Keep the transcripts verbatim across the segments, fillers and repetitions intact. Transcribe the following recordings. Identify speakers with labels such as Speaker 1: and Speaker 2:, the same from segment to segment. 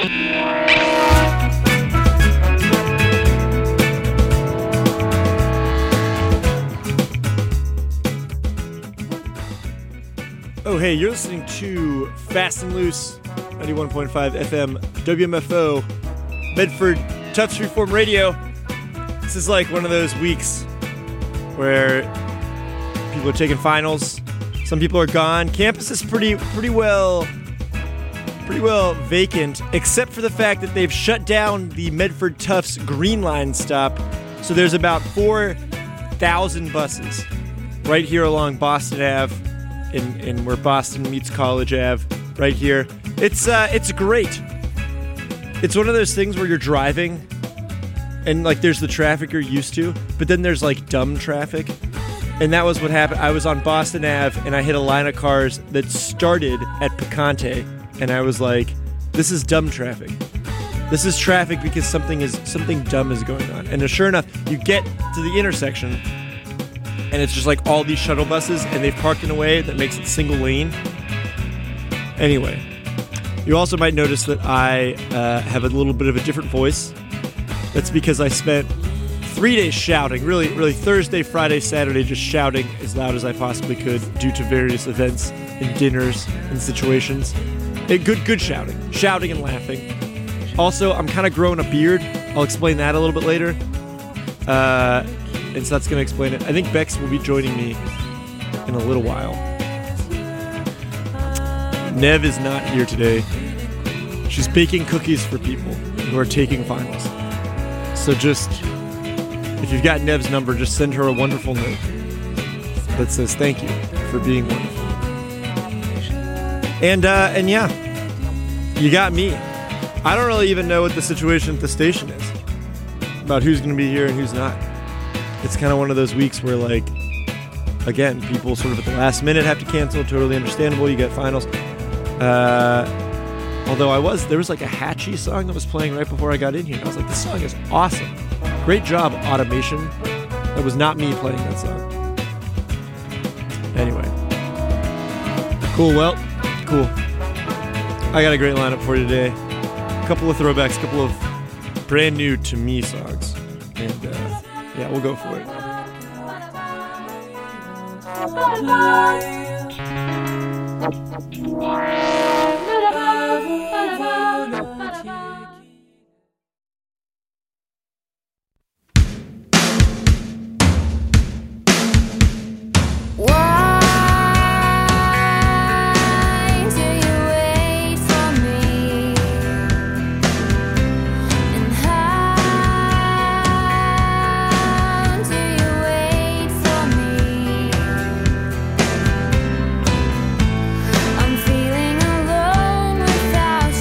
Speaker 1: Oh, hey, you're listening to Fast and Loose, ninety-one point five F M, W M F O, Medford, Tufts Reform Radio. This is like one of those weeks where people are taking finals. Some people are gone. Campus is pretty, pretty well, pretty well vacant, except for the fact that they've shut down the Medford Tufts Green Line stop. So there's about four thousand buses right here along Boston Avenue. In, in where Boston meets College Avenue, right here. It's uh, it's great. It's one of those things where you're driving, and like there's the traffic you're used to, but then there's like dumb traffic, and that was what happened. I was on Boston Avenue, and I hit a line of cars that started at Picante, and I was like, "This is dumb traffic. This is traffic because something is something dumb is going on." And sure enough, you get to the intersection. And it's just like all these shuttle buses, and they've parked in a way that makes it single lane. Anyway, you also might notice that I uh, have a little bit of a different voice. That's because I spent three days shouting, really, really Thursday, Friday, Saturday, just shouting as loud as I possibly could due to various events and dinners and situations. And good, good shouting, shouting and laughing. Also, I'm kind of growing a beard. I'll explain that a little bit later. Uh... And so that's going to explain it. I think Bex will be joining me in a little while. Nev is not here today. She's baking cookies for people who are taking finals. So just, if you've got Nev's number, just send her a wonderful note that says thank you for being wonderful. And, uh, and yeah, you got me. I don't really even know what the situation at the station is about who's going to be here and who's not. It's kind of one of those weeks where, like, again, people sort of at the last minute have to cancel. Totally understandable. You get finals. Uh, although I was, there was like a Hatchie song that was playing right before I got in here. I was like, this song is awesome. Great job, automation. That was not me playing that song. Anyway. Cool. Well, cool. I got a great lineup for you today. A couple of throwbacks, a couple of brand new to me songs. And, uh, yeah, we'll go for it.
Speaker 2: I'm feeling alone without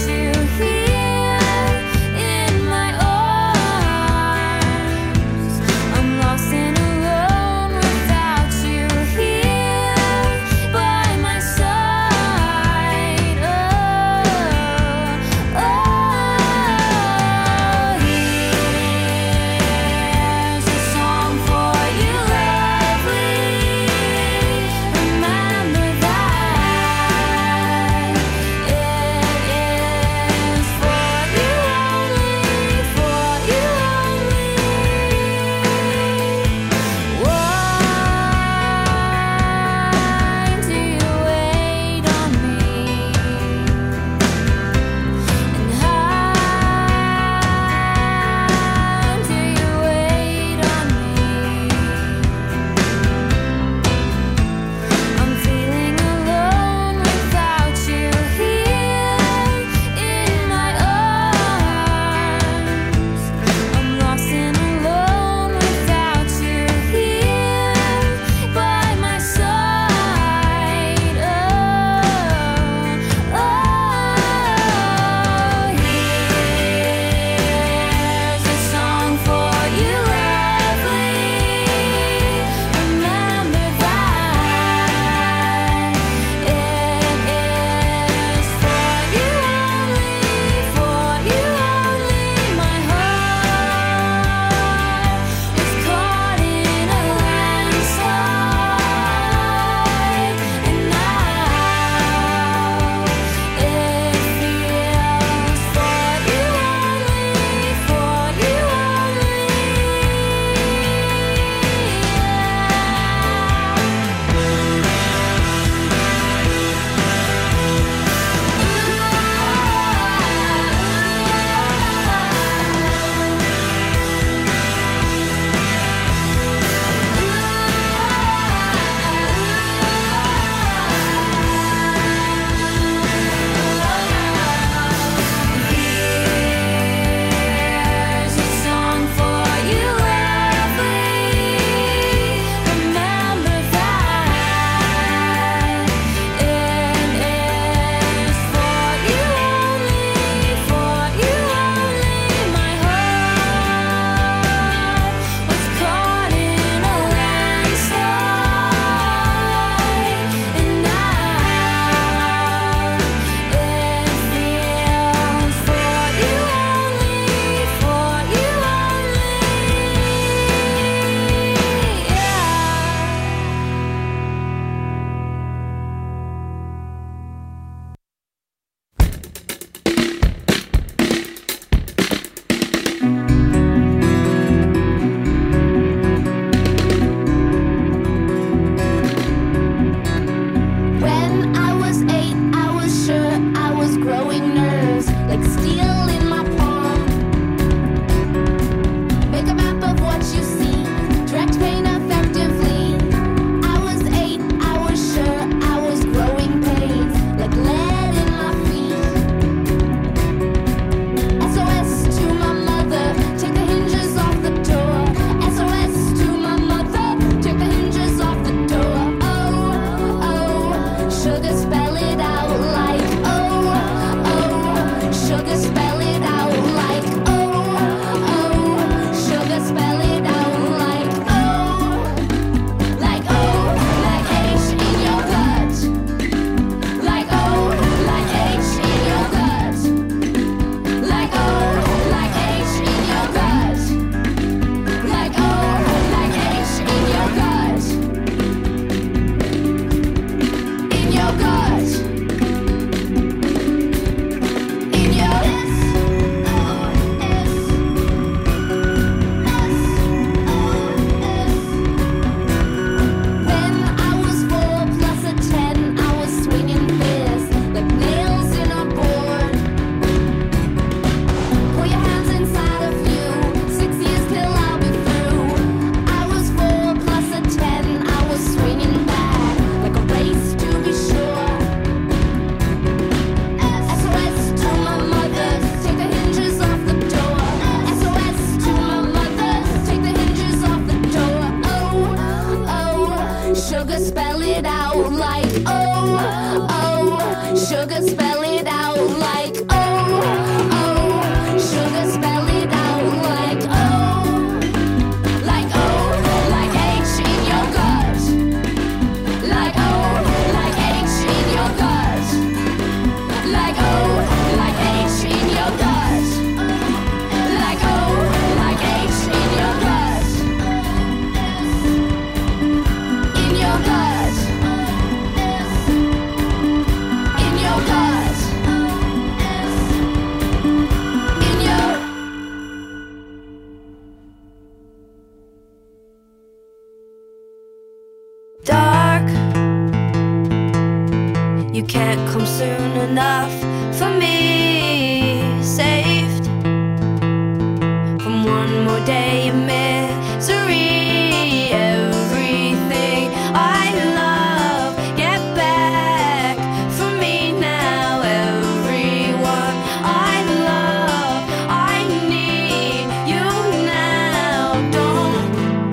Speaker 2: come soon enough for me, saved from one more day of misery. Everything I love, get back for me now. Everyone I love, I need you now. Don't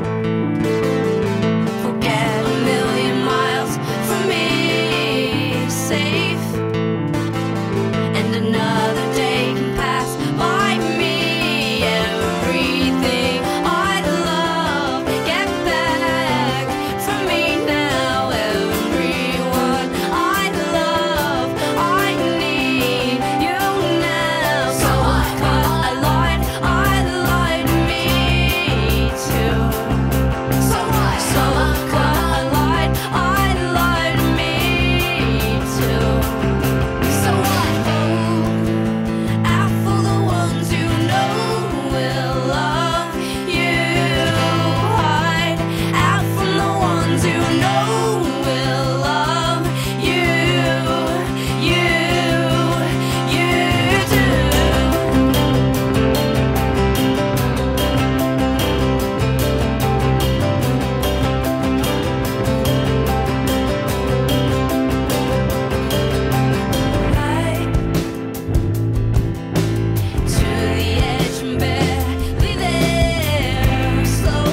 Speaker 2: forget a million miles from me, safe. And another day can pass by me. Everything I love, get back from me now. Everyone I love, I need you now. So what? I lied, I lied to me too. So what? So what? I lied, I lied to me too. So what? Out for the ones who know will love you. Hide out from the ones who know will love you. You, you do. Right to the edge and barely there, slow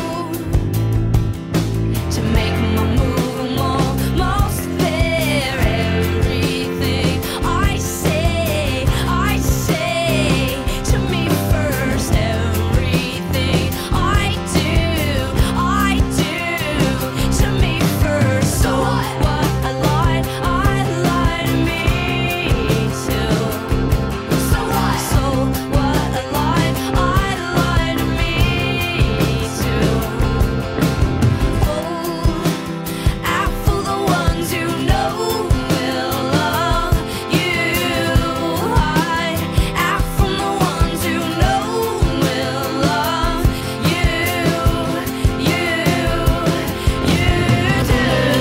Speaker 2: to make my move almost there. Everything I say, I say to me first. Everything I do, I do to me first. So what? I lied, I lied to me too. So what? So what? I lied, I lied to me too. Oh, out for the ones who know will love you. Hide out from the ones who know will love you. You, you do.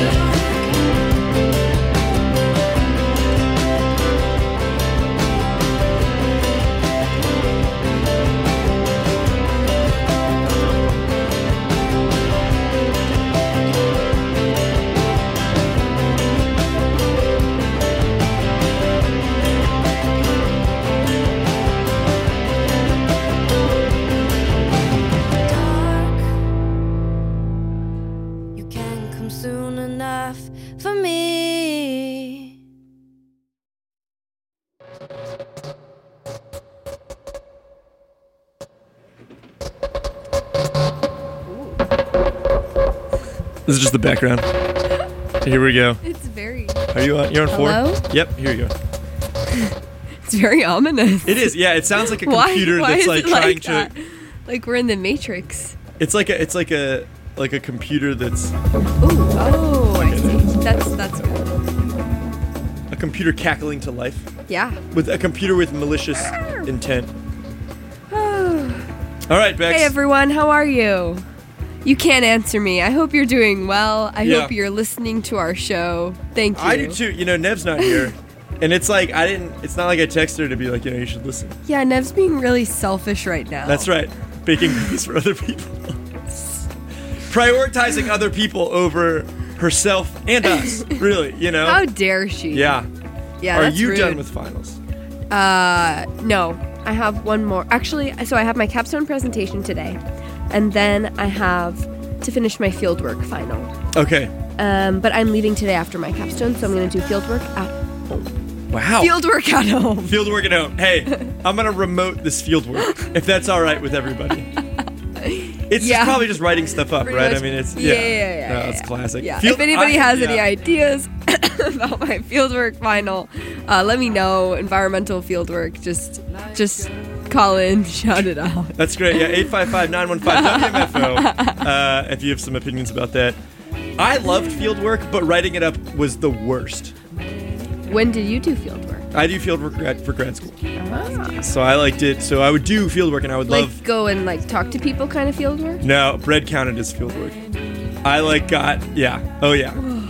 Speaker 2: Dark, you can't come soon enough for me.
Speaker 1: This is just the background. Here we go.
Speaker 3: It's very,
Speaker 1: Are you on? You're on four?
Speaker 3: Hello?
Speaker 1: Yep, here you go.
Speaker 3: it's very ominous.
Speaker 1: It is, yeah, it sounds like a
Speaker 3: Why-
Speaker 1: computer
Speaker 3: why
Speaker 1: that's
Speaker 3: is
Speaker 1: like
Speaker 3: it
Speaker 1: trying
Speaker 3: like that?
Speaker 1: to
Speaker 3: Like we're in the Matrix.
Speaker 1: it's like a it's like a like a computer that's
Speaker 3: Ooh, oh, I see. That's that's good.
Speaker 1: a computer cackling to life.
Speaker 3: Yeah.
Speaker 1: With a computer with malicious intent. All right, Bex.
Speaker 3: Hey everyone, how are you? You can't answer me. I hope you're doing well. I
Speaker 1: Yeah.
Speaker 3: hope you're listening to our show. Thank you.
Speaker 1: I do too. You know, Nev's not here. And it's like I didn't it's not like I texted her to be like, you know, you should listen.
Speaker 3: Yeah, Nev's being really selfish right now.
Speaker 1: That's right. Baking cookies for other people. Prioritizing other people over herself and us. Really, you know?
Speaker 3: How dare she?
Speaker 1: Yeah.
Speaker 3: Yeah,
Speaker 1: Are
Speaker 3: that's
Speaker 1: you
Speaker 3: rude.
Speaker 1: done with finals?
Speaker 3: Uh, no. I have one more. Actually, so I have my capstone presentation today, and then I have to finish my fieldwork final.
Speaker 1: Okay.
Speaker 3: Um, but I'm leaving today after my capstone, so I'm going to do fieldwork at home.
Speaker 1: Wow.
Speaker 3: Fieldwork at home.
Speaker 1: Field work at home. Hey, I'm gonna remote this field work if that's all right with everybody. It's
Speaker 3: Yeah.
Speaker 1: just probably just writing stuff up,
Speaker 3: Pretty
Speaker 1: right?
Speaker 3: much.
Speaker 1: I mean, it's
Speaker 3: Yeah,
Speaker 1: yeah,
Speaker 3: yeah, yeah, yeah,
Speaker 1: No,
Speaker 3: yeah.
Speaker 1: it's classic.
Speaker 3: Yeah.
Speaker 1: Field-
Speaker 3: if anybody
Speaker 1: I-
Speaker 3: has
Speaker 1: yeah.
Speaker 3: any ideas about my fieldwork final, uh, let me know. Environmental fieldwork, just just call in, shout it out.
Speaker 1: That's great. Yeah, eight five five, nine one five, W M F O. Uh, if you have some opinions about that. I loved field work, but writing it up was the worst.
Speaker 3: When did you do fieldwork?
Speaker 1: I do field work grad, for grad school.
Speaker 3: Ah.
Speaker 1: So I liked it. So I would do field work and I would
Speaker 3: Like
Speaker 1: love.
Speaker 3: go and like talk to people kind of fieldwork?
Speaker 1: No, bread counted as field work. I like got, yeah. Oh, yeah.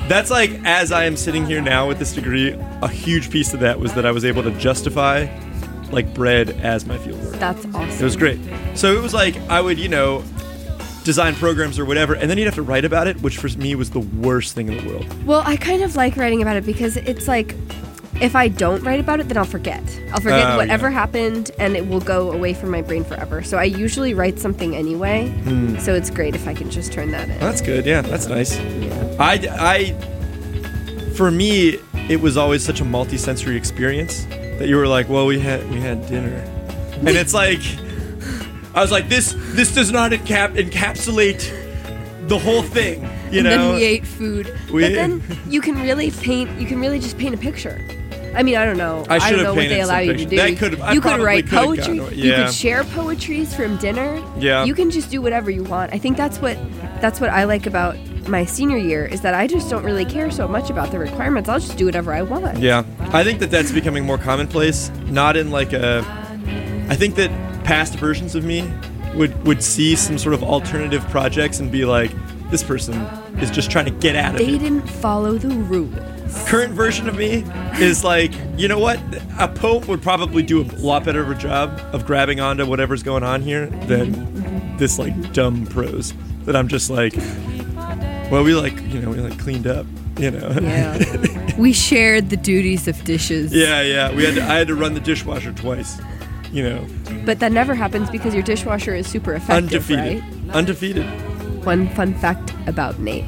Speaker 1: That's like, as I am sitting here now with this degree, a huge piece of that was that I was able to justify like bread as my field work.
Speaker 3: That's awesome.
Speaker 1: It was great. So it was like I would, you know, design programs or whatever, and then you'd have to write about it, which for me was the worst thing in the world.
Speaker 3: Well, I kind of like writing about it because it's like, if I don't write about it, then I'll forget. I'll forget
Speaker 1: Oh,
Speaker 3: whatever
Speaker 1: yeah.
Speaker 3: happened, and it will go away from my brain forever. So I usually write something anyway.
Speaker 1: Hmm.
Speaker 3: So it's great if I can just turn that in.
Speaker 1: That's good. Yeah, that's nice.
Speaker 3: Yeah.
Speaker 1: I, I, for me, it was always such a multi-sensory experience that you were like, well, we had we had dinner, and it's like, I was like, this this does not encap- encapsulate the whole thing, you
Speaker 3: and
Speaker 1: know.
Speaker 3: then we ate food.
Speaker 1: We
Speaker 3: but
Speaker 1: ate-
Speaker 3: then you can really paint. You can really just paint a picture. I mean, I don't know.
Speaker 1: I should
Speaker 3: don't
Speaker 1: have
Speaker 3: know what they
Speaker 1: painted
Speaker 3: allow
Speaker 1: some
Speaker 3: you to
Speaker 1: pictures.
Speaker 3: do.
Speaker 1: That could've- I
Speaker 3: you could
Speaker 1: probably
Speaker 3: write
Speaker 1: could've
Speaker 3: poetry.
Speaker 1: gotten away-
Speaker 3: You
Speaker 1: yeah.
Speaker 3: could share poetries from dinner.
Speaker 1: Yeah.
Speaker 3: You can just do whatever you want. I think that's what that's what I like about my senior year is that I just don't really care so much about the requirements. I'll just do whatever I want.
Speaker 1: Yeah, I think that that's becoming more commonplace. Not in like a. I think that past versions of me would would see some sort of alternative projects and be like, this person is just trying to get out of
Speaker 3: They
Speaker 1: it.
Speaker 3: didn't follow the rules.
Speaker 1: Current version of me is like, you know what? A pope would probably do a lot better of a job of grabbing onto whatever's going on here than this like dumb prose that I'm just like, well, we like, you know, we like cleaned up, you know.
Speaker 3: Yeah. We shared the duties of dishes.
Speaker 1: yeah, yeah. We had to, I had to run the dishwasher twice, you know.
Speaker 3: But that never happens because your dishwasher is super effective,
Speaker 1: Undefeated.
Speaker 3: right?
Speaker 1: Undefeated.
Speaker 3: One fun fact about Nate.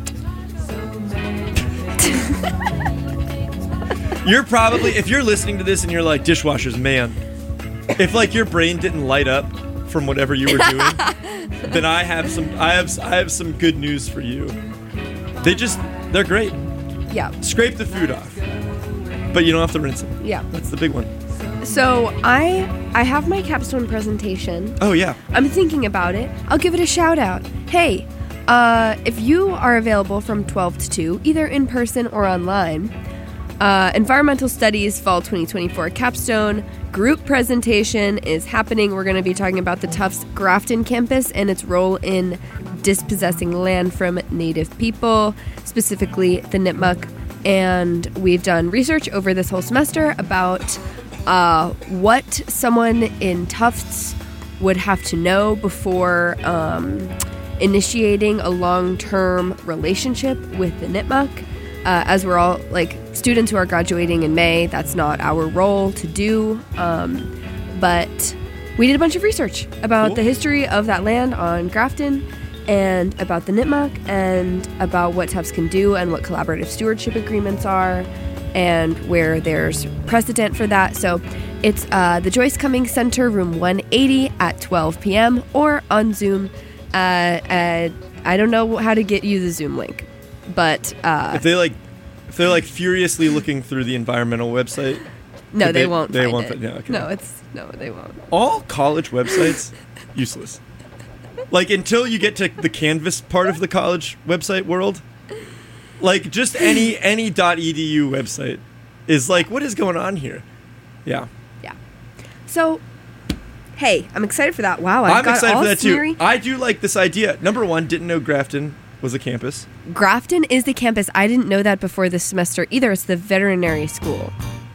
Speaker 1: You're probably, if you're listening to this and you're like, dishwashers, man, if like your brain didn't light up from whatever you were doing, then I have some, I have, I have some good news for you. They just, they're great.
Speaker 3: Yeah.
Speaker 1: Scrape the food off, but you don't have to rinse them.
Speaker 3: Yeah.
Speaker 1: That's the big one.
Speaker 3: So I I have my capstone presentation.
Speaker 1: Oh yeah.
Speaker 3: I'm thinking about it. I'll give it a shout out. Hey, uh, if you are available from twelve to two, either in person or online, uh, Environmental Studies Fall twenty twenty-four capstone group presentation is happening. We're going to be talking about the Tufts Grafton campus and its role in dispossessing land from Native people, specifically the Nipmuc. And we've done research over this whole semester about uh, what someone in Tufts would have to know before um, initiating a long-term relationship with the Nipmuc. Uh, as we're all like students who are graduating in May, that's not our role to do. Um, but we did a bunch of research about
Speaker 1: Cool.
Speaker 3: the history of that land on Grafton and about the Nipmuc and about what Tufts can do and what collaborative stewardship agreements are and where there's precedent for that. So it's uh, the Joyce Cummings Center, room one eighty at twelve p.m. or on Zoom. Uh, uh, I don't know how to get you the Zoom link, but uh,
Speaker 1: If they like, if they're like furiously looking through the environmental website,
Speaker 3: no,
Speaker 1: Did
Speaker 3: they,
Speaker 1: they-
Speaker 3: won't.
Speaker 1: they
Speaker 3: find
Speaker 1: won't
Speaker 3: it.
Speaker 1: find- yeah, okay.
Speaker 3: No, it's no, they won't.
Speaker 1: all college websites useless. Like until you get to the Canvas part of the college website world, like just any any .edu website is like, what is going on here? Yeah,
Speaker 3: Yeah. So, hey, I'm excited for that. Wow, I've
Speaker 1: I'm
Speaker 3: got
Speaker 1: excited
Speaker 3: all
Speaker 1: for that
Speaker 3: scenery.
Speaker 1: too. I do like this idea. Number one, didn't know Grafton was a campus.
Speaker 3: Grafton is the campus. I didn't know that before this semester either. It's the veterinary school.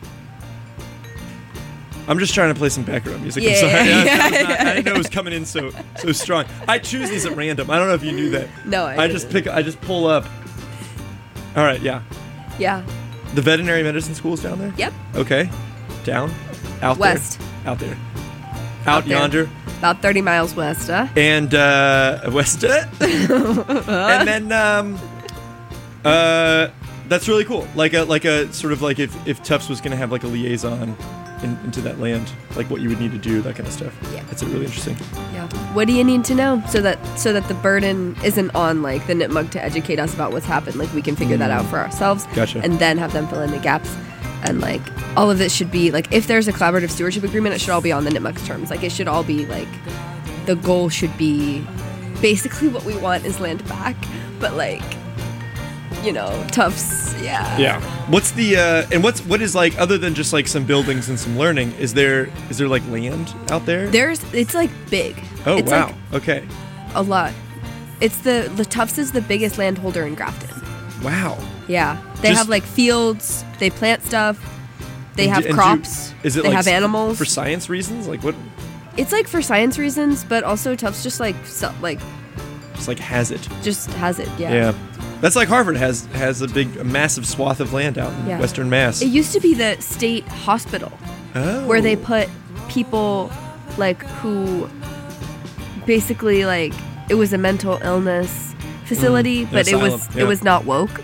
Speaker 1: I'm just trying to play some background music.
Speaker 3: Yeah,
Speaker 1: I'm sorry.
Speaker 3: yeah,
Speaker 1: I,
Speaker 3: yeah,
Speaker 1: that was not-
Speaker 3: yeah.
Speaker 1: I didn't know it was coming in so so strong. I choose these at random. I don't know if you knew that.
Speaker 3: No, I
Speaker 1: I just
Speaker 3: didn't.
Speaker 1: pick. I just pull up. All right, yeah.
Speaker 3: Yeah.
Speaker 1: The veterinary medicine school's down there.
Speaker 3: Yep.
Speaker 1: Okay. Down. Out
Speaker 3: West.
Speaker 1: there. Out there. Out,
Speaker 3: there.
Speaker 1: yonder.
Speaker 3: About thirty miles west, huh?
Speaker 1: And uh west. And then um uh that's really cool. Like a like a sort of like if if Tufts was gonna have like a liaison in, into that land, like what you would need to do, that kind of stuff.
Speaker 3: Yeah.
Speaker 1: That's really interesting.
Speaker 3: Yeah. What do you need to know so that so that the burden isn't on like the Nipmuc to educate us about what's happened? Like we can figure that out for ourselves.
Speaker 1: Gotcha.
Speaker 3: And then have them fill in the gaps. And like all of this should be like if there's a collaborative stewardship agreement, it should all be on the Nipmuc's terms. Like it should all be like the goal should be basically what we want is land back, but like you know, Tufts, yeah.
Speaker 1: Yeah. What's the uh and what's what is like other than just like some buildings and some learning, is there is there like land out there?
Speaker 3: There's it's like big.
Speaker 1: Oh
Speaker 3: it's
Speaker 1: wow.
Speaker 3: like
Speaker 1: Okay.
Speaker 3: a lot. It's the the Tufts is the biggest landholder in Grafton.
Speaker 1: Wow.
Speaker 3: Yeah. They
Speaker 1: Just-
Speaker 3: have like fields. They plant stuff. They
Speaker 1: And
Speaker 3: have
Speaker 1: do- and do-
Speaker 3: crops.
Speaker 1: is it
Speaker 3: they
Speaker 1: like
Speaker 3: have
Speaker 1: s-
Speaker 3: animals.
Speaker 1: for science reasons? Like what?
Speaker 3: It's like for science reasons, but also Tufts just like so, like
Speaker 1: Just like has it.
Speaker 3: just has it. Yeah.
Speaker 1: Yeah. That's like Harvard has has a big, a massive swath of land out in
Speaker 3: Yeah.
Speaker 1: Western Mass.
Speaker 3: It used to be the state hospital
Speaker 1: Oh.
Speaker 3: where they put people like who basically like it was a mental illness facility,
Speaker 1: Mm, an
Speaker 3: but it was
Speaker 1: asylum, yeah.
Speaker 3: it was not woke.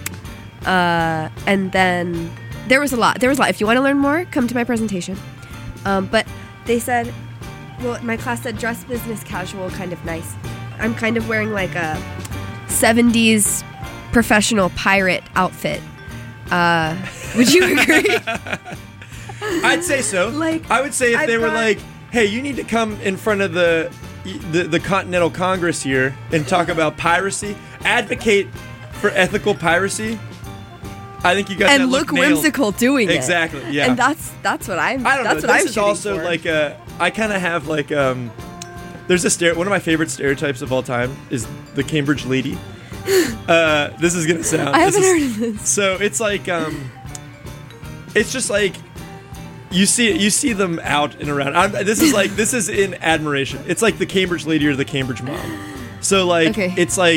Speaker 3: Uh, and then there was a lot. There was a lot. If you want to learn more, come to my presentation. Um, but they said, well, my class said dress business casual, kind of nice. I'm kind of wearing like a seventies professional pirate outfit. Uh, would you agree?
Speaker 1: I'd say so.
Speaker 3: Like,
Speaker 1: I would say if
Speaker 3: I've
Speaker 1: they were
Speaker 3: got-
Speaker 1: like, "Hey, you need to come in front of the, the the Continental Congress here and talk about piracy, advocate for ethical piracy." I think you got that
Speaker 3: and
Speaker 1: look
Speaker 3: look
Speaker 1: nailed.
Speaker 3: whimsical doing it.
Speaker 1: Exactly. Yeah.
Speaker 3: And that's that's what I'm.
Speaker 1: I don't
Speaker 3: that's
Speaker 1: know.
Speaker 3: what
Speaker 1: This
Speaker 3: I'm
Speaker 1: is
Speaker 3: shooting
Speaker 1: also
Speaker 3: for.
Speaker 1: like a. I kind of have like um. There's a stere- one of my favorite stereotypes of all time is the Cambridge lady. Uh, this is gonna sound.
Speaker 3: I
Speaker 1: this
Speaker 3: haven't
Speaker 1: is-
Speaker 3: heard of this.
Speaker 1: So it's like um, it's just like you see you see them out and around. I'm, this is like this is in admiration. It's like the Cambridge lady or the Cambridge mom. So like
Speaker 3: Okay.
Speaker 1: it's like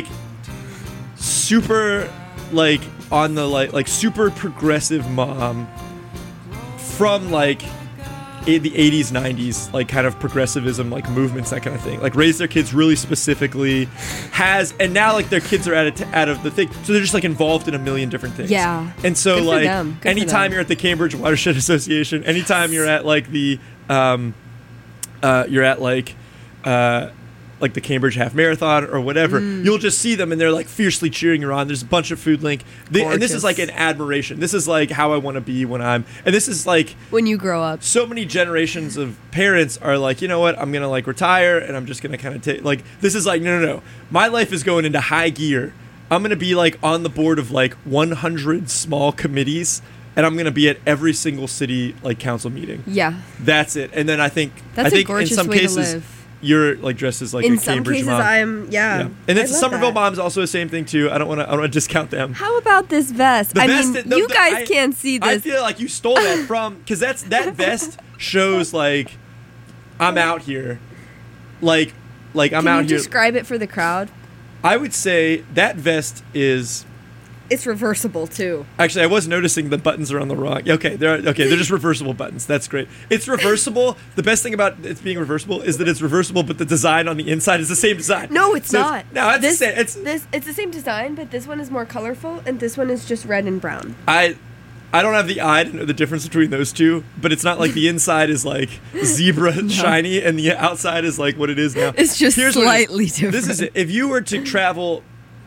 Speaker 1: super like on the like like super progressive mom from like a- the eighties, nineties, like kind of progressivism, like movements, that kind of thing. Like raise their kids really specifically, has, and now like their kids are out of, t- out of the thing, so they're just like involved in a million different things.
Speaker 3: Yeah.
Speaker 1: And so
Speaker 3: Good for
Speaker 1: like
Speaker 3: them. Good for
Speaker 1: anytime
Speaker 3: them.
Speaker 1: you're at the Cambridge Watershed Association, anytime you're at like the, um, uh, you're at like, uh, like the Cambridge Half Marathon or whatever,
Speaker 3: Mm.
Speaker 1: you'll just see them and they're like fiercely cheering you on. There's a bunch of food link, They- and this is
Speaker 3: Gorgeous.
Speaker 1: like an admiration. This is like how I want to be when I'm, and this is like
Speaker 3: When you grow up.
Speaker 1: so many generations of parents are like, you know what, I'm gonna like retire and I'm just gonna kind of take like this is like no no no, my life is going into high gear. I'm gonna be like on the board of like one hundred small committees, and I'm gonna be at every single city like council meeting.
Speaker 3: Yeah.
Speaker 1: That's it. And then I think
Speaker 3: That's
Speaker 1: I
Speaker 3: a
Speaker 1: think in
Speaker 3: gorgeous
Speaker 1: some
Speaker 3: way to
Speaker 1: cases
Speaker 3: live.
Speaker 1: you're like dressed as like
Speaker 3: In
Speaker 1: a
Speaker 3: some
Speaker 1: Cambridge
Speaker 3: cases,
Speaker 1: mom.
Speaker 3: I'm yeah.
Speaker 1: yeah. And
Speaker 3: I
Speaker 1: then
Speaker 3: love
Speaker 1: Somerville
Speaker 3: that.
Speaker 1: mom's also the same thing too. I don't want to I don't want to discount them.
Speaker 3: How about this vest?
Speaker 1: The
Speaker 3: I
Speaker 1: vest
Speaker 3: mean,
Speaker 1: that- the-
Speaker 3: you
Speaker 1: the-
Speaker 3: guys
Speaker 1: I-
Speaker 3: can't see
Speaker 1: I
Speaker 3: this.
Speaker 1: feel like you stole that from because that's that vest shows like I'm out here, like like I'm
Speaker 3: Can
Speaker 1: out
Speaker 3: you
Speaker 1: here.
Speaker 3: describe it for the crowd?
Speaker 1: I would say that vest is
Speaker 3: It's reversible too.
Speaker 1: actually I was noticing the buttons are on the wrong. Okay, they're okay. They're just reversible buttons. That's great. It's reversible. The best thing about it being reversible is that it's reversible, but the design on the inside is the same design.
Speaker 3: No, it's
Speaker 1: So
Speaker 3: not.
Speaker 1: No, it's
Speaker 3: this,
Speaker 1: the same. It's
Speaker 3: this. It's the same design, but this one is more colorful, and this one is just red and brown.
Speaker 1: I I don't have the eye to know the difference between those two, but it's not like the inside is like zebra shiny and the outside is like what it is now.
Speaker 3: It's just
Speaker 1: what it is.
Speaker 3: slightly different.
Speaker 1: This is it. If you were to travel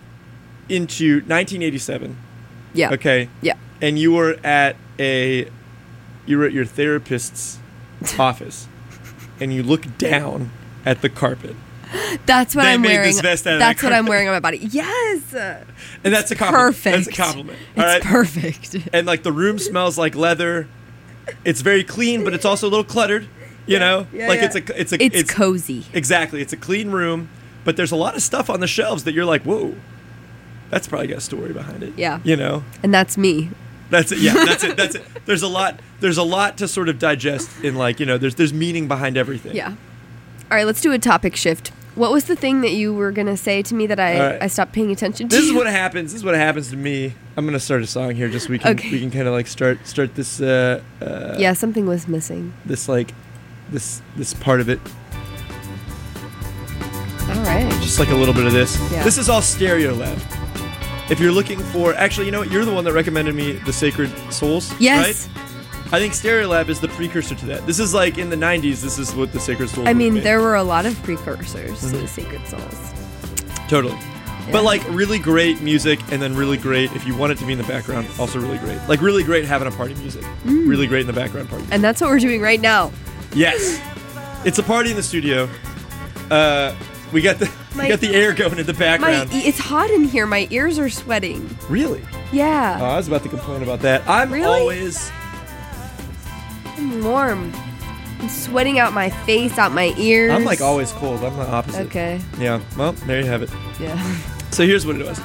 Speaker 1: into nineteen eighty-seven,
Speaker 3: Yeah.
Speaker 1: okay,
Speaker 3: Yeah.
Speaker 1: and you were at a you were at your therapist's office and you look down at the carpet.
Speaker 3: That's what
Speaker 1: They
Speaker 3: I'm
Speaker 1: made
Speaker 3: wearing.
Speaker 1: this vest out of
Speaker 3: That's
Speaker 1: that
Speaker 3: what I'm
Speaker 1: carpet.
Speaker 3: wearing on my body. Yes.
Speaker 1: And that's a compliment.
Speaker 3: Perfect.
Speaker 1: That's a compliment.
Speaker 3: It's
Speaker 1: all right?
Speaker 3: perfect.
Speaker 1: And like the room smells like leather. It's very clean, but it's also a little cluttered. You know,
Speaker 3: yeah,
Speaker 1: like
Speaker 3: yeah.
Speaker 1: it's a it's a
Speaker 3: It's, cozy.
Speaker 1: exactly. It's a clean room, but there's a lot of stuff on the shelves that you're like, whoa, that's probably got a story behind it.
Speaker 3: Yeah.
Speaker 1: You know,
Speaker 3: And that's me.
Speaker 1: that's it. Yeah, that's it. That's it. There's a lot. There's a lot to sort of digest in like you know. There's there's meaning behind everything.
Speaker 3: Yeah. All right, let's do a topic shift. What was the thing that you were gonna say to me that I,
Speaker 1: All right.
Speaker 3: I stopped paying attention to?
Speaker 1: This is what happens. This is what happens to me. I'm gonna start a song here, just so we can
Speaker 3: Okay.
Speaker 1: we can kind of like start start this uh, uh
Speaker 3: Yeah, something was missing.
Speaker 1: this like this this part of it.
Speaker 3: All right.
Speaker 1: Just like a little bit of this.
Speaker 3: Yeah.
Speaker 1: This is all Stereo Lab. If you're looking for, actually, you know what? You're the one that recommended me the Sacred Souls.
Speaker 3: Yes.
Speaker 1: Right? I think Stereo Lab is the precursor to that. This is like in the nineties. This is what the Sacred Souls.
Speaker 3: I
Speaker 1: were
Speaker 3: mean,
Speaker 1: made.
Speaker 3: there were a lot of precursors to
Speaker 1: Mhm.
Speaker 3: the Sacred Souls.
Speaker 1: totally.
Speaker 3: Yeah.
Speaker 1: But like really great music, and then really great if you want it to be in the background. Also really great. Like really great having a party music.
Speaker 3: Mm.
Speaker 1: Really great in the background party.
Speaker 3: And that's what we're doing right now.
Speaker 1: Yes. It's a party in the studio. Uh, we got the
Speaker 3: My-
Speaker 1: we got the air going in the
Speaker 3: My,
Speaker 1: background.
Speaker 3: it's hot in here. My ears are sweating.
Speaker 1: Really?
Speaker 3: Yeah.
Speaker 1: Oh, I was about to complain about that. I'm
Speaker 3: Really?
Speaker 1: always.
Speaker 3: I'm warm. I'm sweating out my face, out my ears.
Speaker 1: I'm like always cold. I'm the opposite.
Speaker 3: Okay.
Speaker 1: Yeah. Well, there you have it.
Speaker 3: Yeah.
Speaker 1: So here's what it was.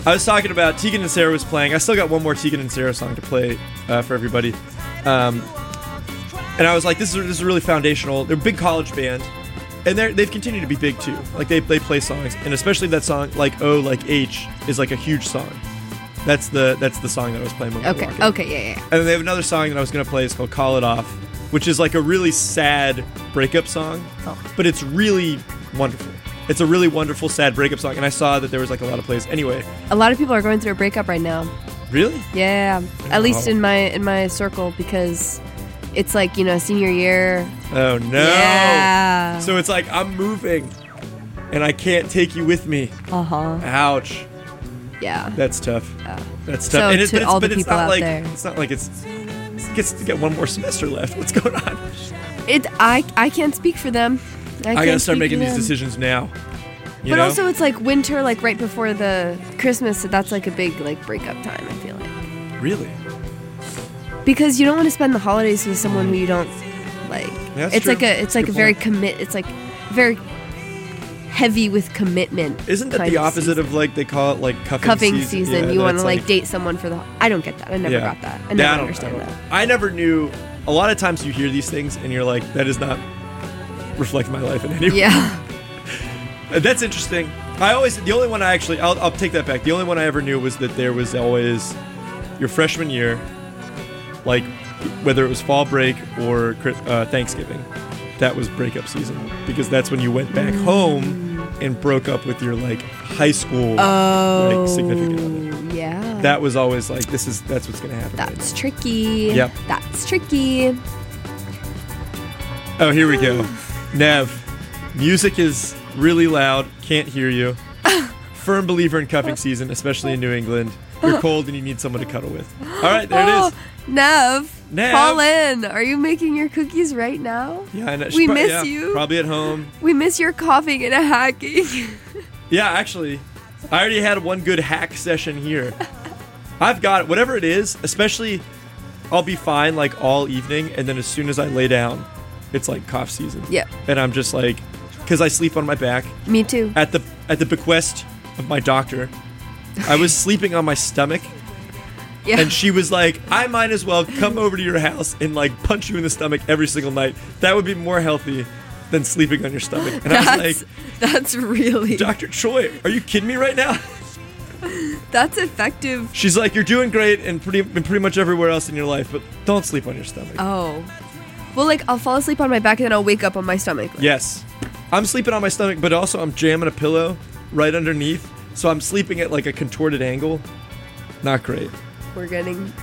Speaker 1: I was talking about Tegan and Sarah was playing. I still got one more Tegan and Sarah song to play uh, for everybody. Um, and I was like, this is, this is really foundational. They're a big college band. And they're, they've continued to be big, too. Like, they, they play songs. And especially that song, like O, like H, is like a huge song. That's the that's the song that I was playing when we were
Speaker 3: Okay.
Speaker 1: walking.
Speaker 3: Okay. Yeah. Yeah.
Speaker 1: And then they have another song that I was going to play. It's called Call It Off, which is like a really sad breakup song.
Speaker 3: Oh.
Speaker 1: But it's really wonderful. It's a really wonderful, sad breakup song. And I saw that there was like a lot of plays. Anyway.
Speaker 3: A lot of people are going through a breakup right now.
Speaker 1: Really?
Speaker 3: Yeah. At least
Speaker 1: Oh.
Speaker 3: in my in my circle, because it's like, you know, senior year.
Speaker 1: Oh, no.
Speaker 3: Yeah.
Speaker 1: So it's like, I'm moving. And I can't take you with me.
Speaker 3: Uh huh.
Speaker 1: Ouch.
Speaker 3: Yeah.
Speaker 1: That's tough.
Speaker 3: Oh.
Speaker 1: That's tough.
Speaker 3: So
Speaker 1: and it's,
Speaker 3: to
Speaker 1: but it's,
Speaker 3: all the
Speaker 1: but it's
Speaker 3: people
Speaker 1: not
Speaker 3: out
Speaker 1: like,
Speaker 3: there.
Speaker 1: It's not like it's... It gets to get one more semester left. What's going on?
Speaker 3: It. I. I can't speak for them. I,
Speaker 1: I,
Speaker 3: can't
Speaker 1: gotta start
Speaker 3: speak
Speaker 1: making
Speaker 3: for
Speaker 1: these
Speaker 3: them.
Speaker 1: decisions now. You
Speaker 3: But
Speaker 1: know?
Speaker 3: also, it's like winter, like right before the Christmas. So that's like a big like breakup time. I feel like
Speaker 1: Really?
Speaker 3: because you don't want to spend the holidays with someone who you don't like.
Speaker 1: That's
Speaker 3: it's
Speaker 1: true.
Speaker 3: like a. It's like
Speaker 1: Good
Speaker 3: a very
Speaker 1: point.
Speaker 3: commit. It's like very heavy with commitment.
Speaker 1: Isn't that
Speaker 3: kind
Speaker 1: the
Speaker 3: of
Speaker 1: opposite
Speaker 3: season.
Speaker 1: of like they call it like cuffing,
Speaker 3: cuffing
Speaker 1: season?
Speaker 3: season?
Speaker 1: Yeah,
Speaker 3: you want to
Speaker 1: that's
Speaker 3: like, date someone for the. I don't get that. I never
Speaker 1: yeah.
Speaker 3: got that. I
Speaker 1: Yeah,
Speaker 3: never
Speaker 1: don't-
Speaker 3: understand
Speaker 1: I don't-
Speaker 3: that.
Speaker 1: I never knew. A lot of times you hear these things and you're like, that does not reflect my life in any way.
Speaker 3: Yeah.
Speaker 1: Uh, That's interesting. I always the only one I actually I'll, I'll take that back. The only one I ever knew was that there was always your freshman year, like whether it was fall break or Chri- uh, Thanksgiving, that was breakup season because that's when you went back home and broke up with your like high school
Speaker 3: Oh.
Speaker 1: like significant other.
Speaker 3: Yeah.
Speaker 1: That was always like this is that's what's gonna happen. right
Speaker 3: That's tricky.
Speaker 1: Yep.
Speaker 3: That's tricky.
Speaker 1: now. Oh, here we go. Nev, music is really loud. Can't hear you. Firm believer in cuffing season, especially in New England. You're cold and you need someone to cuddle with. All right, there it is.
Speaker 3: Oh, Nev,
Speaker 1: Nev.
Speaker 3: call in. Are you making your cookies right now?
Speaker 1: Yeah, I know.
Speaker 3: We
Speaker 1: She prob-
Speaker 3: miss
Speaker 1: yeah,
Speaker 3: you.
Speaker 1: Probably at home.
Speaker 3: We miss your coughing and hacking.
Speaker 1: Yeah, actually, I already had one good hack session here. I've got it. Whatever it is, especially, I'll be fine like all evening, and then as soon as I lay down, it's like cough season.
Speaker 3: Yep.
Speaker 1: And I'm just like, because I sleep on my back.
Speaker 3: Me too.
Speaker 1: At the at the bequest of my doctor, I was sleeping on my stomach.
Speaker 3: Yeah.
Speaker 1: And she was like, I might as well come over to your house and like punch you in the stomach every single night. That would be more healthy than sleeping on your stomach. And I was
Speaker 3: that's,
Speaker 1: like,
Speaker 3: that's really
Speaker 1: Doctor Choi, are you kidding me right now?
Speaker 3: that's effective.
Speaker 1: She's like, you're doing great and pretty and pretty much everywhere else in your life, but don't sleep on your stomach.
Speaker 3: Oh. Well, like I'll fall asleep on my back and then I'll wake up on my stomach. Like,
Speaker 1: Yes. I'm sleeping on my stomach, but also I'm jamming a pillow right underneath. So I'm sleeping at like a contorted angle. Not great.
Speaker 3: We're getting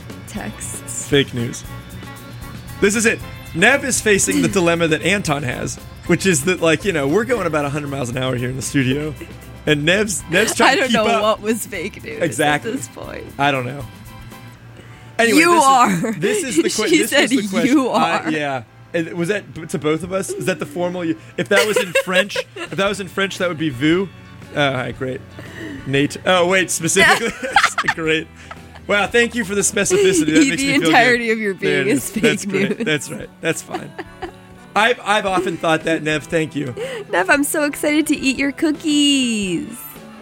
Speaker 3: texts.
Speaker 1: Fake news. This is it. Nev is facing the dilemma that Anton has, which is that, like, you know, we're going about one hundred miles an hour here in the studio, and Nev's Nev's trying
Speaker 3: I
Speaker 1: to
Speaker 3: don't
Speaker 1: keep
Speaker 3: know
Speaker 1: up.
Speaker 3: what was fake news
Speaker 1: Exactly.
Speaker 3: at this point.
Speaker 1: I don't know. Anyway,
Speaker 3: You
Speaker 1: this
Speaker 3: are.
Speaker 1: Is, this is the que-
Speaker 3: She
Speaker 1: this
Speaker 3: said
Speaker 1: was the question.
Speaker 3: you
Speaker 1: I-
Speaker 3: are.
Speaker 1: yeah. And was that b- to both of us? Is that the formal? You, if that was in French, if that was in French, that would be vous. Uh, all right, great. Nate. Oh wait, specifically. That's great. Wow, thank you for the specificity. That
Speaker 3: The
Speaker 1: makes me feel
Speaker 3: entirety
Speaker 1: good.
Speaker 3: of your
Speaker 1: There
Speaker 3: being
Speaker 1: it
Speaker 3: is fake
Speaker 1: That's great.
Speaker 3: news.
Speaker 1: That's right. That's fine. I've I've often thought that, Nev. Thank you.
Speaker 3: Nev, I'm so excited to eat your cookies.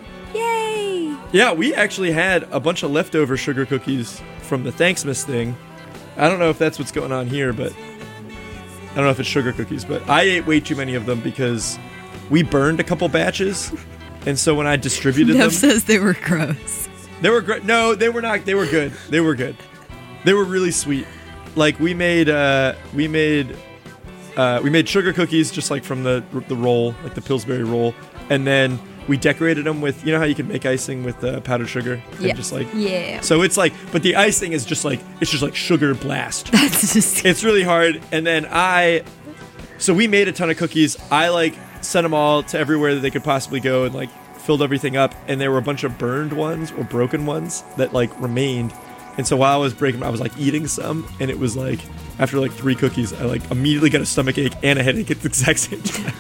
Speaker 3: Yay!
Speaker 1: Yeah, we actually had a bunch of leftover sugar cookies from the Thanksmas thing. I don't know if that's what's going on here, but I don't know if it's sugar cookies, but I ate way too many of them because we burned a couple batches, and so when I distributed
Speaker 3: Nev
Speaker 1: them,
Speaker 3: says they were gross.
Speaker 1: they were great. No, they were not. They were good. They were good. They were really sweet. Like we made, uh, we made, uh, we made sugar cookies just like from the the roll, like the Pillsbury roll, and then we decorated them with, you know how you can make icing with uh, powdered sugar, and
Speaker 3: Yeah.
Speaker 1: just like
Speaker 3: Yeah.
Speaker 1: so it's like, but the icing is just like, it's just like sugar blast.
Speaker 3: That's just.
Speaker 1: It's really hard. And then I, so we made a ton of cookies. I like sent them all to everywhere that they could possibly go and like filled everything up. And there were a bunch of burned ones or broken ones that like remained. And so while I was breaking, I was like eating some, and it was like, after like three cookies, I like immediately got a stomach ache and a headache at the exact same time.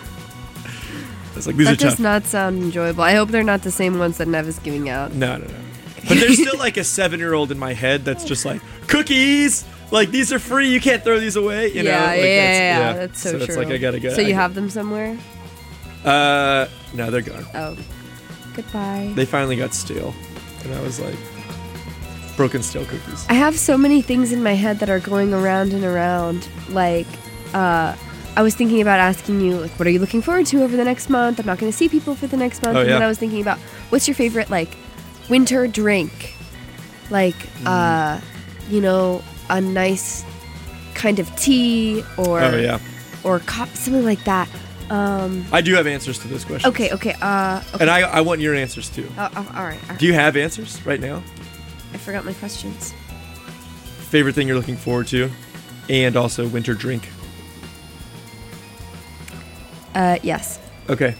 Speaker 1: I was like, these
Speaker 3: That
Speaker 1: are tough.
Speaker 3: does not sound enjoyable. I hope they're not the same ones that Nev is giving out.
Speaker 1: No, no, no. But there's still like a seven-year-old in my head that's just like, cookies! Like, these are free, you can't throw these away, you know?
Speaker 3: yeah,
Speaker 1: Like,
Speaker 3: yeah, yeah, yeah, that's so,
Speaker 1: so
Speaker 3: true.
Speaker 1: it's like, I gotta go.
Speaker 3: So
Speaker 1: I
Speaker 3: you
Speaker 1: gotta-
Speaker 3: have them somewhere?
Speaker 1: Uh, no, they're gone.
Speaker 3: Oh, goodbye.
Speaker 1: They finally got stale. and I was like, broken stale cookies.
Speaker 3: I have so many things in my head that are going around and around. Like, uh, I was thinking about asking you, like, what are you looking forward to over the next month? I'm not going to see people for the next month.
Speaker 1: Oh,
Speaker 3: and
Speaker 1: yeah.
Speaker 3: then I was thinking about, what's your favorite, like, winter drink? Like,
Speaker 1: Mm.
Speaker 3: uh, you know, a nice kind of tea or
Speaker 1: Oh yeah,
Speaker 3: or cup, something like that. Um,
Speaker 1: I do have answers to this question.
Speaker 3: okay, okay, uh, okay.
Speaker 1: And I I want your answers too.
Speaker 3: Uh, uh, all right, all right.
Speaker 1: Do you have answers right now?
Speaker 3: I forgot my questions.
Speaker 1: Favorite thing you're looking forward to, and also winter drink.
Speaker 3: Uh, yes.
Speaker 1: Okay.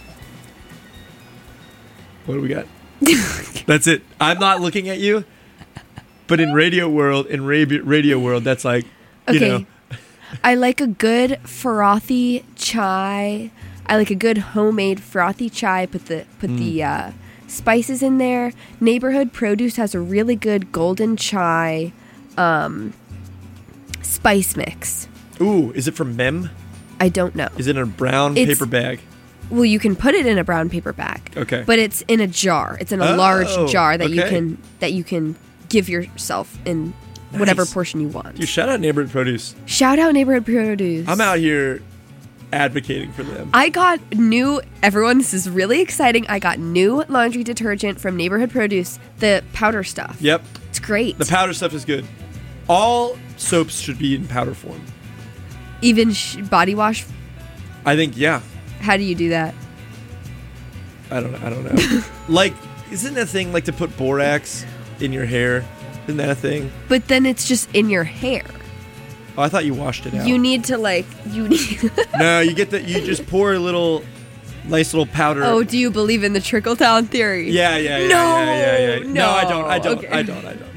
Speaker 1: What do we got? That's it. I'm not looking at you, but in radio world, in radio, radio world, that's like, you
Speaker 3: Okay.
Speaker 1: know,
Speaker 3: I like a good frothy chai. I like a good homemade frothy chai. Put the put the uh, spices in there. Neighborhood Produce has a really good golden chai um, spice mix.
Speaker 1: ooh, is it from Mem?
Speaker 3: I don't know.
Speaker 1: Is it in a brown
Speaker 3: It's-
Speaker 1: paper bag?
Speaker 3: Well, you can put it in a brown paper bag.
Speaker 1: Okay.
Speaker 3: But it's in a jar. It's in a
Speaker 1: Oh,
Speaker 3: large jar that you
Speaker 1: okay.
Speaker 3: can that you can give yourself in whatever
Speaker 1: Nice.
Speaker 3: portion you want.
Speaker 1: You shout out Neighborhood Produce.
Speaker 3: Shout out Neighborhood Produce.
Speaker 1: I'm out here advocating for them.
Speaker 3: I got new, everyone, this is really exciting. I got new laundry detergent from Neighborhood Produce, the powder stuff.
Speaker 1: Yep.
Speaker 3: It's great.
Speaker 1: The powder stuff is good. All soaps should be in powder form.
Speaker 3: Even sh- body wash.
Speaker 1: I think, yeah.
Speaker 3: How do you do that?
Speaker 1: I don't know. I don't know. Like, isn't a thing like to put borax in your hair? Isn't that a thing?
Speaker 3: But then it's just in your hair.
Speaker 1: Oh, I thought you washed it out.
Speaker 3: You need to, like, you need.
Speaker 1: No, you get the. You just pour a little, nice little powder.
Speaker 3: Oh, do you believe in the trickle down theory?
Speaker 1: Yeah, yeah, yeah,
Speaker 3: No,
Speaker 1: yeah, yeah, yeah. No, I don't. I
Speaker 3: no.
Speaker 1: don't.
Speaker 3: Okay.
Speaker 1: I don't. I don't.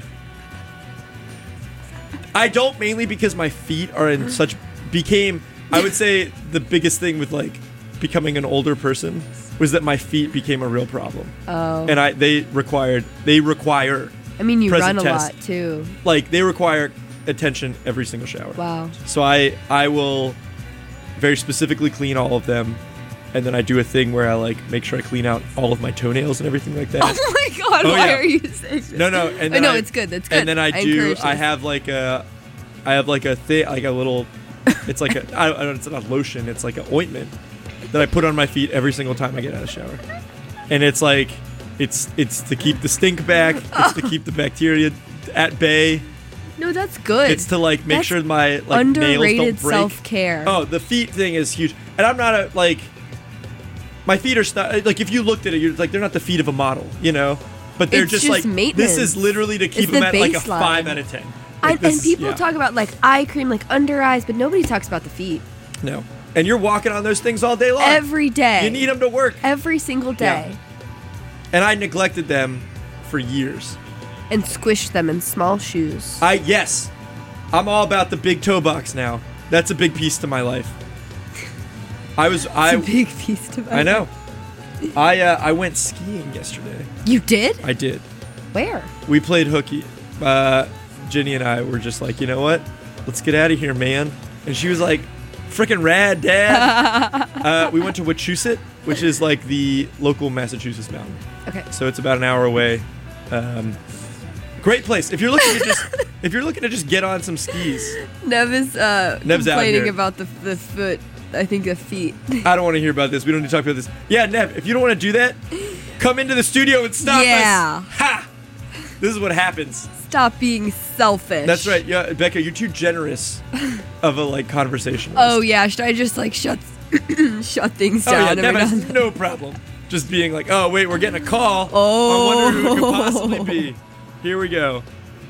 Speaker 1: I don't mainly because my feet are in such became. I would say the biggest thing with like becoming an older person was that my feet became a real problem,
Speaker 3: Oh.
Speaker 1: and I they required they require
Speaker 3: I mean, you
Speaker 1: present
Speaker 3: run a
Speaker 1: test.
Speaker 3: lot, too.
Speaker 1: like they require attention every single shower.
Speaker 3: Wow.
Speaker 1: So I I will very specifically clean all of them, and then I do a thing where I like make sure I clean out all of my toenails and everything like that.
Speaker 3: Oh my god,
Speaker 1: Oh,
Speaker 3: why
Speaker 1: yeah.
Speaker 3: are you saying this?
Speaker 1: No, no, and
Speaker 3: I
Speaker 1: then
Speaker 3: know
Speaker 1: I-
Speaker 3: it's good. That's good.
Speaker 1: And then I do.
Speaker 3: encourage
Speaker 1: I
Speaker 3: this.
Speaker 1: have like a, I have like a thing, like a little. It's like a. I, I don't. It's not lotion. It's like an ointment that I put on my feet every single time I get out of the shower, and it's like, it's it's to keep the stink back. It's to keep the bacteria at bay.
Speaker 3: No, that's good.
Speaker 1: It's to like make
Speaker 3: That's
Speaker 1: sure my like nails
Speaker 3: underrated
Speaker 1: don't break.
Speaker 3: self-care.
Speaker 1: Oh, the feet thing is huge, and I'm not a like. My feet are st- like if you looked at it, you're like they're not the feet of a model, you know, but they're
Speaker 3: It's
Speaker 1: just,
Speaker 3: just
Speaker 1: like
Speaker 3: maintenance.
Speaker 1: this is literally to keep
Speaker 3: It's
Speaker 1: them
Speaker 3: the
Speaker 1: at like a
Speaker 3: baseline.
Speaker 1: five out of ten.
Speaker 3: I,
Speaker 1: Like, this-
Speaker 3: and people
Speaker 1: yeah.
Speaker 3: talk about like eye cream, like under eyes, but nobody talks about the feet.
Speaker 1: No, and you're walking on those things all day long.
Speaker 3: Every day.
Speaker 1: You need them to work,
Speaker 3: Every single day.
Speaker 1: Yeah. and I neglected them for years.
Speaker 3: And squish them in small shoes.
Speaker 1: I yes, I'm all about the big toe box now. That's a big piece to my life. I was I
Speaker 3: it's a big piece to my
Speaker 1: I know. I uh, I went skiing yesterday.
Speaker 3: You did?
Speaker 1: I did.
Speaker 3: Where?
Speaker 1: We played hooky. Uh, Ginny and I were just like, you know what? Let's get out of here, man. And she was like, freaking rad, Dad. uh, we went to Wachusett, which is like the local Massachusetts mountain.
Speaker 3: Okay.
Speaker 1: So it's about an hour away. Um, great place. If you're looking to just if you're looking to just get on some skis.
Speaker 3: Nev is uh,
Speaker 1: Nev's out
Speaker 3: complaining
Speaker 1: here.
Speaker 3: about the, the foot. I think the feet.
Speaker 1: I don't want to hear about this. We don't need to talk about this. Yeah, Nev, if you don't want to do that, come into the studio and stop
Speaker 3: Yeah.
Speaker 1: us. Ha! This is what happens.
Speaker 3: Stop being selfish.
Speaker 1: That's right. Yeah, Becca, you're too generous of a like conversationalist.
Speaker 3: Oh yeah, should I just like shut shut things
Speaker 1: Oh, yeah,
Speaker 3: down every
Speaker 1: Nev
Speaker 3: now
Speaker 1: has
Speaker 3: and then?
Speaker 1: no problem. Just being like, oh, wait, we're getting a call.
Speaker 3: Oh.
Speaker 1: I wonder who it could possibly be. Here we go.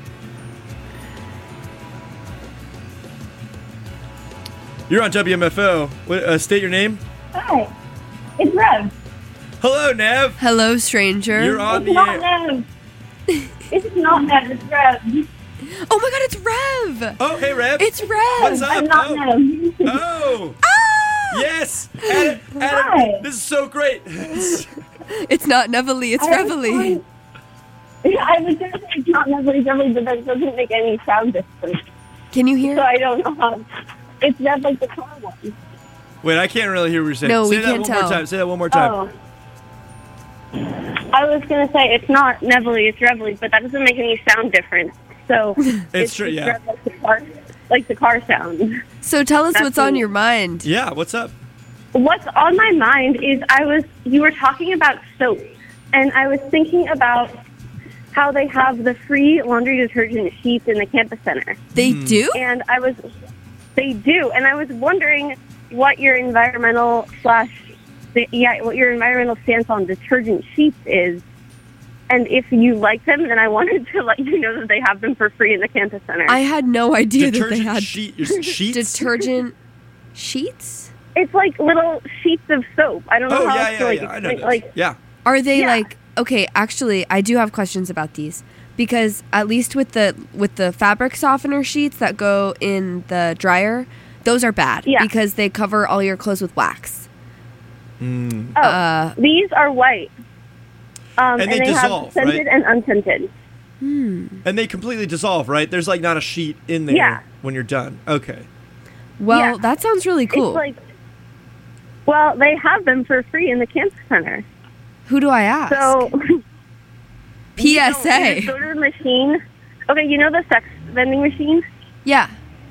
Speaker 1: You're on W M F O. What, uh, state your name.
Speaker 4: Hi, it's Rev.
Speaker 1: Hello, Nev.
Speaker 3: Hello, stranger.
Speaker 1: You're on
Speaker 4: It's
Speaker 1: the
Speaker 4: not
Speaker 1: air.
Speaker 4: Nev. It's not Nev, it's Rev.
Speaker 3: Oh my god, it's Rev.
Speaker 1: Oh, hey, Rev.
Speaker 3: It's Rev.
Speaker 1: What's up?
Speaker 4: I'm not
Speaker 1: oh.
Speaker 4: Nev.
Speaker 1: oh.
Speaker 3: Ah!
Speaker 1: Yes. Adam, Adam,
Speaker 4: Hi.
Speaker 1: this is so great.
Speaker 3: It's not Neville, it's
Speaker 4: I was
Speaker 3: Reveille.
Speaker 4: going- I was going to say it's not Nev, but it's Rev, but that doesn't make any sound difference.
Speaker 3: Can you hear?
Speaker 4: So I don't know how. It's Nev like the car one.
Speaker 1: Wait, I can't really hear what you're saying.
Speaker 3: No,
Speaker 1: Say
Speaker 3: we
Speaker 1: that
Speaker 3: can't
Speaker 1: one
Speaker 3: tell.
Speaker 1: more time. Say that one more time.
Speaker 4: Oh. I was going to say it's not Neville, it's Reveille, but that doesn't make any sound different. So
Speaker 1: It's true,
Speaker 4: just
Speaker 1: yeah.
Speaker 4: Rev like the car, like the car sound.
Speaker 3: So tell us
Speaker 4: That's
Speaker 3: what's on
Speaker 4: me.
Speaker 3: your mind.
Speaker 1: Yeah, what's up?
Speaker 4: What's on my mind is I was you were talking about soap, and I was thinking about how they have the free laundry detergent sheets in the campus center,
Speaker 3: They do?
Speaker 4: and I was they do, and I was wondering what your environmental slash yeah what your environmental stance on detergent sheets is. And if you like them, then I wanted to let you know that they have them for free in the campus center.
Speaker 3: I had no idea that they
Speaker 1: Detergent
Speaker 3: had
Speaker 1: sheet, sheets?
Speaker 3: detergent sheets.
Speaker 4: It's like little sheets of soap. I don't know
Speaker 1: Oh,
Speaker 4: how
Speaker 1: yeah,
Speaker 4: else
Speaker 1: yeah,
Speaker 4: to like
Speaker 1: yeah. I know
Speaker 4: explain.
Speaker 1: this.
Speaker 4: Like
Speaker 1: Yeah.
Speaker 3: Are they
Speaker 4: Yeah.
Speaker 3: like okay? Actually, I do have questions about these because at least with the with the fabric softener sheets that go in the dryer, those are bad
Speaker 4: Yeah.
Speaker 3: because they cover all your clothes with wax.
Speaker 1: Mm.
Speaker 4: oh,
Speaker 3: Uh,
Speaker 4: these are white. Um,
Speaker 1: And they dissolve,
Speaker 4: have scented
Speaker 1: right?
Speaker 4: and unscented.
Speaker 1: And they completely dissolve, right? There's like not a sheet in there
Speaker 4: Yeah.
Speaker 1: when you're done. Okay.
Speaker 3: Well,
Speaker 4: Yeah.
Speaker 3: that sounds really cool.
Speaker 4: It's like, well, they have them for free in the campus center.
Speaker 3: Who do I ask?
Speaker 4: So
Speaker 3: P
Speaker 4: you
Speaker 3: S
Speaker 4: just
Speaker 3: A.
Speaker 4: go to the machine. Okay, you know the sex vending machine?
Speaker 3: Yeah.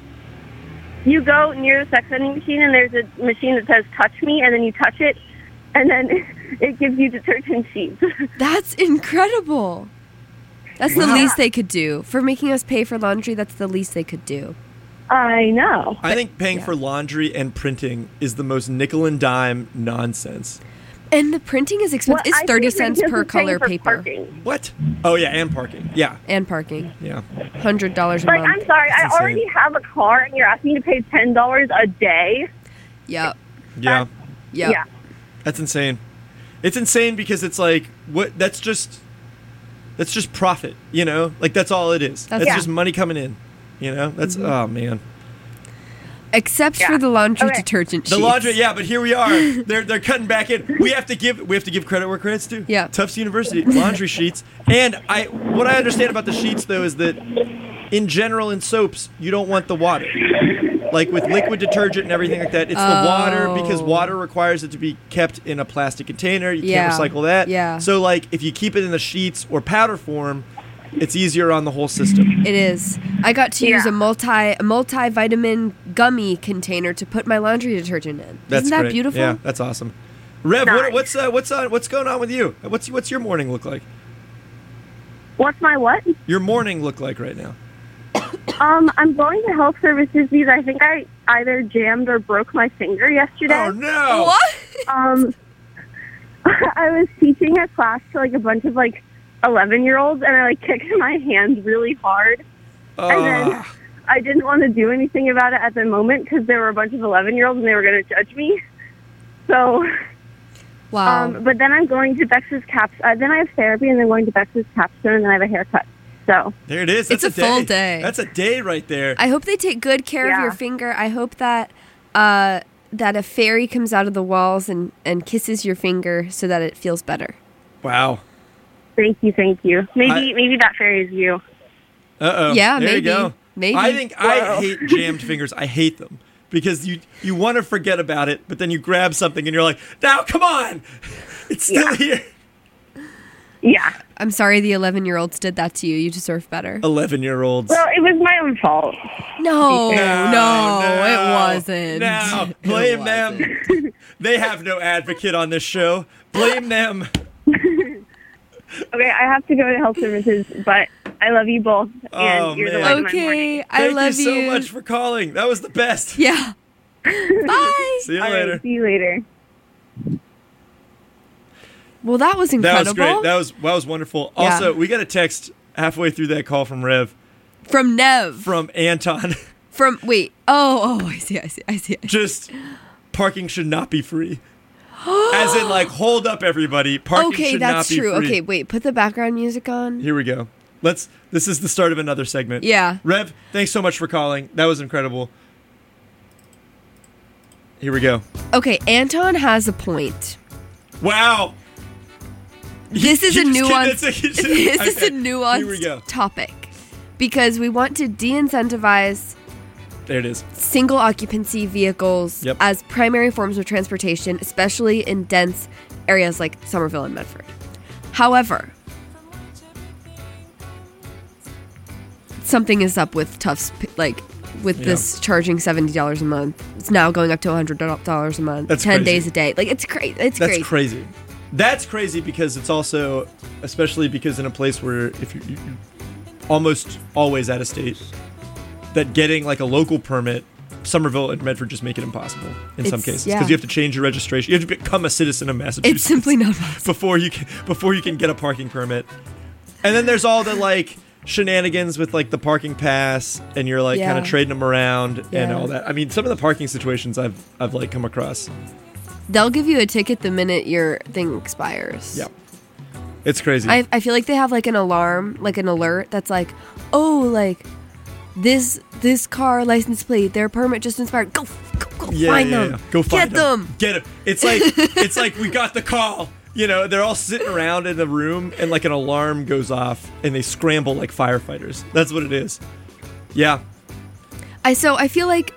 Speaker 4: You go near the sex vending machine, and there's a machine that says "Touch Me," and then you touch it, and then it gives you detergent sheets.
Speaker 3: That's incredible. That's the
Speaker 1: Wow.
Speaker 3: least they could do. For making us pay for laundry, that's the least they could do.
Speaker 4: I know.
Speaker 1: I think paying
Speaker 3: yeah.
Speaker 1: for laundry and printing is the most nickel and dime nonsense.
Speaker 3: And the printing is expensive.
Speaker 4: Well,
Speaker 3: it's
Speaker 4: I
Speaker 3: thirty
Speaker 4: think
Speaker 3: cents
Speaker 4: it's
Speaker 3: per
Speaker 4: just paying
Speaker 3: color
Speaker 4: for
Speaker 3: paper.
Speaker 4: parking.
Speaker 1: What? Oh, yeah, and parking. Yeah.
Speaker 3: And parking.
Speaker 1: Yeah.
Speaker 3: one hundred dollars a
Speaker 4: Like,
Speaker 3: month.
Speaker 4: I'm sorry, I
Speaker 1: That's insane.
Speaker 4: already have a car, and you're asking me to pay ten dollars a day?
Speaker 3: Yep.
Speaker 1: Yeah.
Speaker 3: Yep.
Speaker 4: Yeah.
Speaker 1: That's insane. It's insane because it's like, what? That's just, that's just profit, you know? Like, that's all it is.
Speaker 3: That's-
Speaker 1: That's
Speaker 4: Yeah.
Speaker 1: just money coming in, you know? That's, oh, man.
Speaker 3: Except
Speaker 4: Yeah.
Speaker 3: for the laundry
Speaker 4: Okay.
Speaker 3: detergent
Speaker 1: The
Speaker 3: sheets.
Speaker 1: laundry, yeah, but here we are. They're they're cutting back in. We have to give we have to give credit where credit's due.
Speaker 3: Yeah.
Speaker 1: Tufts University laundry sheets. And I what I understand about the sheets though is that in general in soaps you don't want the water. Like with liquid detergent and everything like that, it's the water because
Speaker 3: Oh.
Speaker 1: water requires it to be kept in a plastic container. You
Speaker 3: Yeah.
Speaker 1: can't recycle that.
Speaker 3: Yeah.
Speaker 1: So like if you keep it in the sheets or powder form, it's easier on the whole system.
Speaker 3: It is. I got to use
Speaker 4: Yeah.
Speaker 3: a multi a multivitamin gummy container to put my laundry detergent in.
Speaker 1: That's
Speaker 3: Isn't that
Speaker 1: great.
Speaker 3: beautiful?
Speaker 1: Yeah, that's awesome. Rev, what,
Speaker 4: Nice.
Speaker 1: what's uh, what's uh, what's going on with you? What's what's your morning look like?
Speaker 4: What's my what?
Speaker 1: Your morning look like right now?
Speaker 4: Um, I'm going to health services because I think I either jammed or broke my finger yesterday.
Speaker 1: Oh no!
Speaker 3: What?
Speaker 4: Um, I was teaching a class to like a bunch of like eleven year olds, and I like kicked my hand really hard, and then
Speaker 1: Ugh.
Speaker 4: I didn't want to do anything about it at the moment because there were a bunch of eleven year olds and they were going to judge me. So,
Speaker 3: Wow.
Speaker 4: um, but then I'm going to Bex's Caps. Uh, then I have therapy, and then going to Bex's Capstone, and then I have a haircut. So
Speaker 1: There it is. That's
Speaker 3: It's a full day.
Speaker 1: That's a day right there.
Speaker 3: I hope they take good care of
Speaker 4: Yeah.
Speaker 3: your finger. I hope that uh, that a fairy comes out of the walls and, and kisses your finger so that it feels better.
Speaker 1: Wow.
Speaker 4: thank you, thank you. Maybe
Speaker 1: I-
Speaker 4: maybe that fairy is you.
Speaker 1: Uh oh.
Speaker 3: Yeah,
Speaker 1: there
Speaker 3: maybe.
Speaker 1: you go.
Speaker 3: Maybe.
Speaker 1: I think I
Speaker 4: Whoa.
Speaker 1: hate jammed fingers. I hate them because you you want to forget about it, but then you grab something and you're like, now come on, it's still
Speaker 4: Yeah.
Speaker 1: here.
Speaker 4: Yeah.
Speaker 3: I'm sorry the eleven-year-olds did that to you. You deserve better.
Speaker 1: Eleven year olds.
Speaker 4: Well, it was my own fault.
Speaker 3: No,
Speaker 1: No,
Speaker 3: no,
Speaker 1: no,
Speaker 3: it wasn't.
Speaker 1: No,
Speaker 3: It
Speaker 1: blame
Speaker 3: wasn't.
Speaker 1: them. They have no advocate on this show. Blame them.
Speaker 4: Okay, I have to go to health services, but I love you both, and
Speaker 1: Oh,
Speaker 4: you're the
Speaker 1: man.
Speaker 4: light of my morning.
Speaker 3: Okay, I
Speaker 1: Thank
Speaker 3: love
Speaker 1: you so
Speaker 3: you.
Speaker 1: much for calling. That was the best.
Speaker 3: Yeah. Bye.
Speaker 1: See you
Speaker 4: All
Speaker 1: later.
Speaker 4: right, see you later.
Speaker 3: Well, that was
Speaker 1: That
Speaker 3: incredible.
Speaker 1: was great. That was that was wonderful.
Speaker 3: Yeah.
Speaker 1: Also, we got a text halfway through that call from Rev
Speaker 3: From Nev.
Speaker 1: from Anton.
Speaker 3: From wait. Oh, oh, I see. I see. I see. I see.
Speaker 1: Just parking should not be free. As in, like, hold up, everybody. Parking
Speaker 3: Okay,
Speaker 1: should
Speaker 3: that's
Speaker 1: not be
Speaker 3: true.
Speaker 1: free.
Speaker 3: Okay, wait. Put the background music on.
Speaker 1: Here we go. Let's. This is the start of another segment.
Speaker 3: Yeah.
Speaker 1: Rev, thanks so much for calling. That was incredible. Here we go.
Speaker 3: Okay, Anton has a point.
Speaker 1: Wow.
Speaker 3: This is
Speaker 1: He
Speaker 3: a
Speaker 1: just
Speaker 3: nuanced.
Speaker 1: kidding. It's-
Speaker 3: This
Speaker 1: it's-
Speaker 3: is a
Speaker 1: okay,
Speaker 3: nuanced
Speaker 1: Here we go.
Speaker 3: topic because we want to de-incentivize
Speaker 1: There it is.
Speaker 3: single occupancy vehicles
Speaker 1: Yep.
Speaker 3: as primary forms of transportation, especially in dense areas like Somerville and Medford. However, something is up with Tufts, p- like with
Speaker 1: Yeah.
Speaker 3: this charging seventy dollars a month. It's now going up to one hundred dollars a month.
Speaker 1: That's
Speaker 3: ten
Speaker 1: crazy.
Speaker 3: days a day. Like it's crazy. It's
Speaker 1: That's
Speaker 3: crazy.
Speaker 1: crazy. That's crazy because it's also, especially because in a place where if you, you you're almost always out of state, that getting like a local permit, Somerville and Medford just make it impossible in some
Speaker 3: It's-
Speaker 1: cases
Speaker 3: yeah.
Speaker 1: because you have to change your registration. You have to become a citizen of Massachusetts.
Speaker 3: It's simply not possible.
Speaker 1: before you can before you can get a parking permit. And then there's all the like shenanigans with like the parking pass, and you're like
Speaker 3: Yeah.
Speaker 1: kind of trading them around and
Speaker 3: Yeah.
Speaker 1: all that. I mean, some of the parking situations I've I've like come across.
Speaker 3: They'll give you a ticket the minute your thing expires.
Speaker 1: Yeah, it's crazy.
Speaker 3: I, I feel like they have like an alarm, like an alert that's like, oh, like this this car license plate, their permit just expired. Go, go, go
Speaker 1: yeah,
Speaker 3: find
Speaker 1: yeah,
Speaker 3: them.
Speaker 1: yeah. Go find
Speaker 3: Get them.
Speaker 1: Get them. It's like it's like we got the call. You know, they're all sitting around in the room, and like an alarm goes off, and they scramble like firefighters. That's what it is. Yeah,
Speaker 3: I so I feel like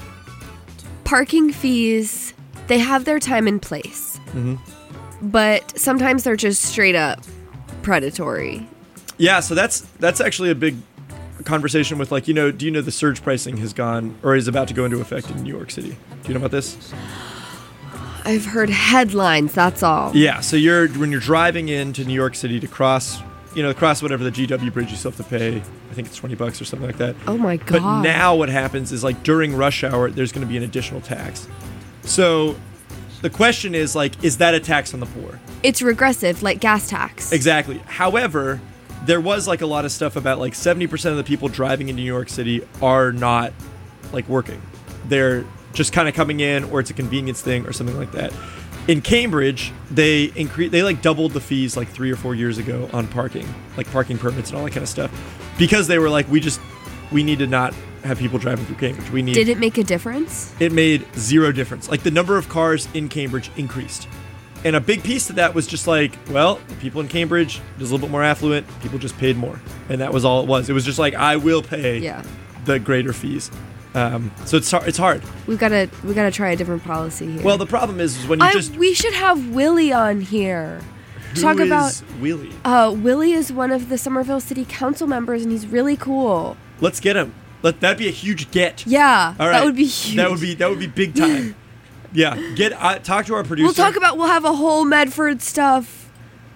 Speaker 3: parking fees, they have their time and place,
Speaker 1: Mm-hmm.
Speaker 3: but sometimes they're just straight up predatory.
Speaker 1: yeah. So that's that's actually a big conversation with like you know. Do you know the surge pricing has gone or is about to go into effect in New York City? Do you know about this?
Speaker 3: I've heard headlines. That's all.
Speaker 1: Yeah, so you're when you're driving into New York City to cross, you know, cross whatever the G W bridge, you still have to pay. I think it's twenty bucks or something like that.
Speaker 3: Oh my
Speaker 1: But
Speaker 3: god.
Speaker 1: now what happens is like during rush hour, there's going to be an additional tax. So the question is like, is that a tax on the poor?
Speaker 3: It's regressive, like gas tax.
Speaker 1: Exactly. However, there was like a lot of stuff about like seventy percent of the people driving in New York City are not like working. They're just kind of coming in, or it's a convenience thing or something like that. In Cambridge, they increased, they like doubled the fees like three or four years ago on parking, like parking permits and all that kind of stuff, because they were like, we just, we need to not have people driving through Cambridge. We need.
Speaker 3: Did it make a difference?
Speaker 1: It made zero difference. Like the number of cars in Cambridge increased. And a big piece of that was just like, well, people in Cambridge, just a little bit more affluent, people just paid more. And that was all it was. It was just like, I will pay
Speaker 3: Yeah.
Speaker 1: the greater fees. Um, so it's hard. It's hard.
Speaker 3: We gotta we gotta try a different policy here.
Speaker 1: Well, the problem is, is when you
Speaker 3: I,
Speaker 1: just
Speaker 3: we should have Willie on here to
Speaker 1: who
Speaker 3: talk
Speaker 1: is
Speaker 3: about.
Speaker 1: Wheelie.
Speaker 3: Uh, Willie is one of the Somerville City Council members, and he's really cool.
Speaker 1: Let's get him. Let that'd be a huge get.
Speaker 3: Yeah,
Speaker 1: All right.
Speaker 3: that would be huge.
Speaker 1: That would be that would be big time. Yeah. Get uh, talk to our producer.
Speaker 3: We'll talk about. We'll have a whole Medford stuff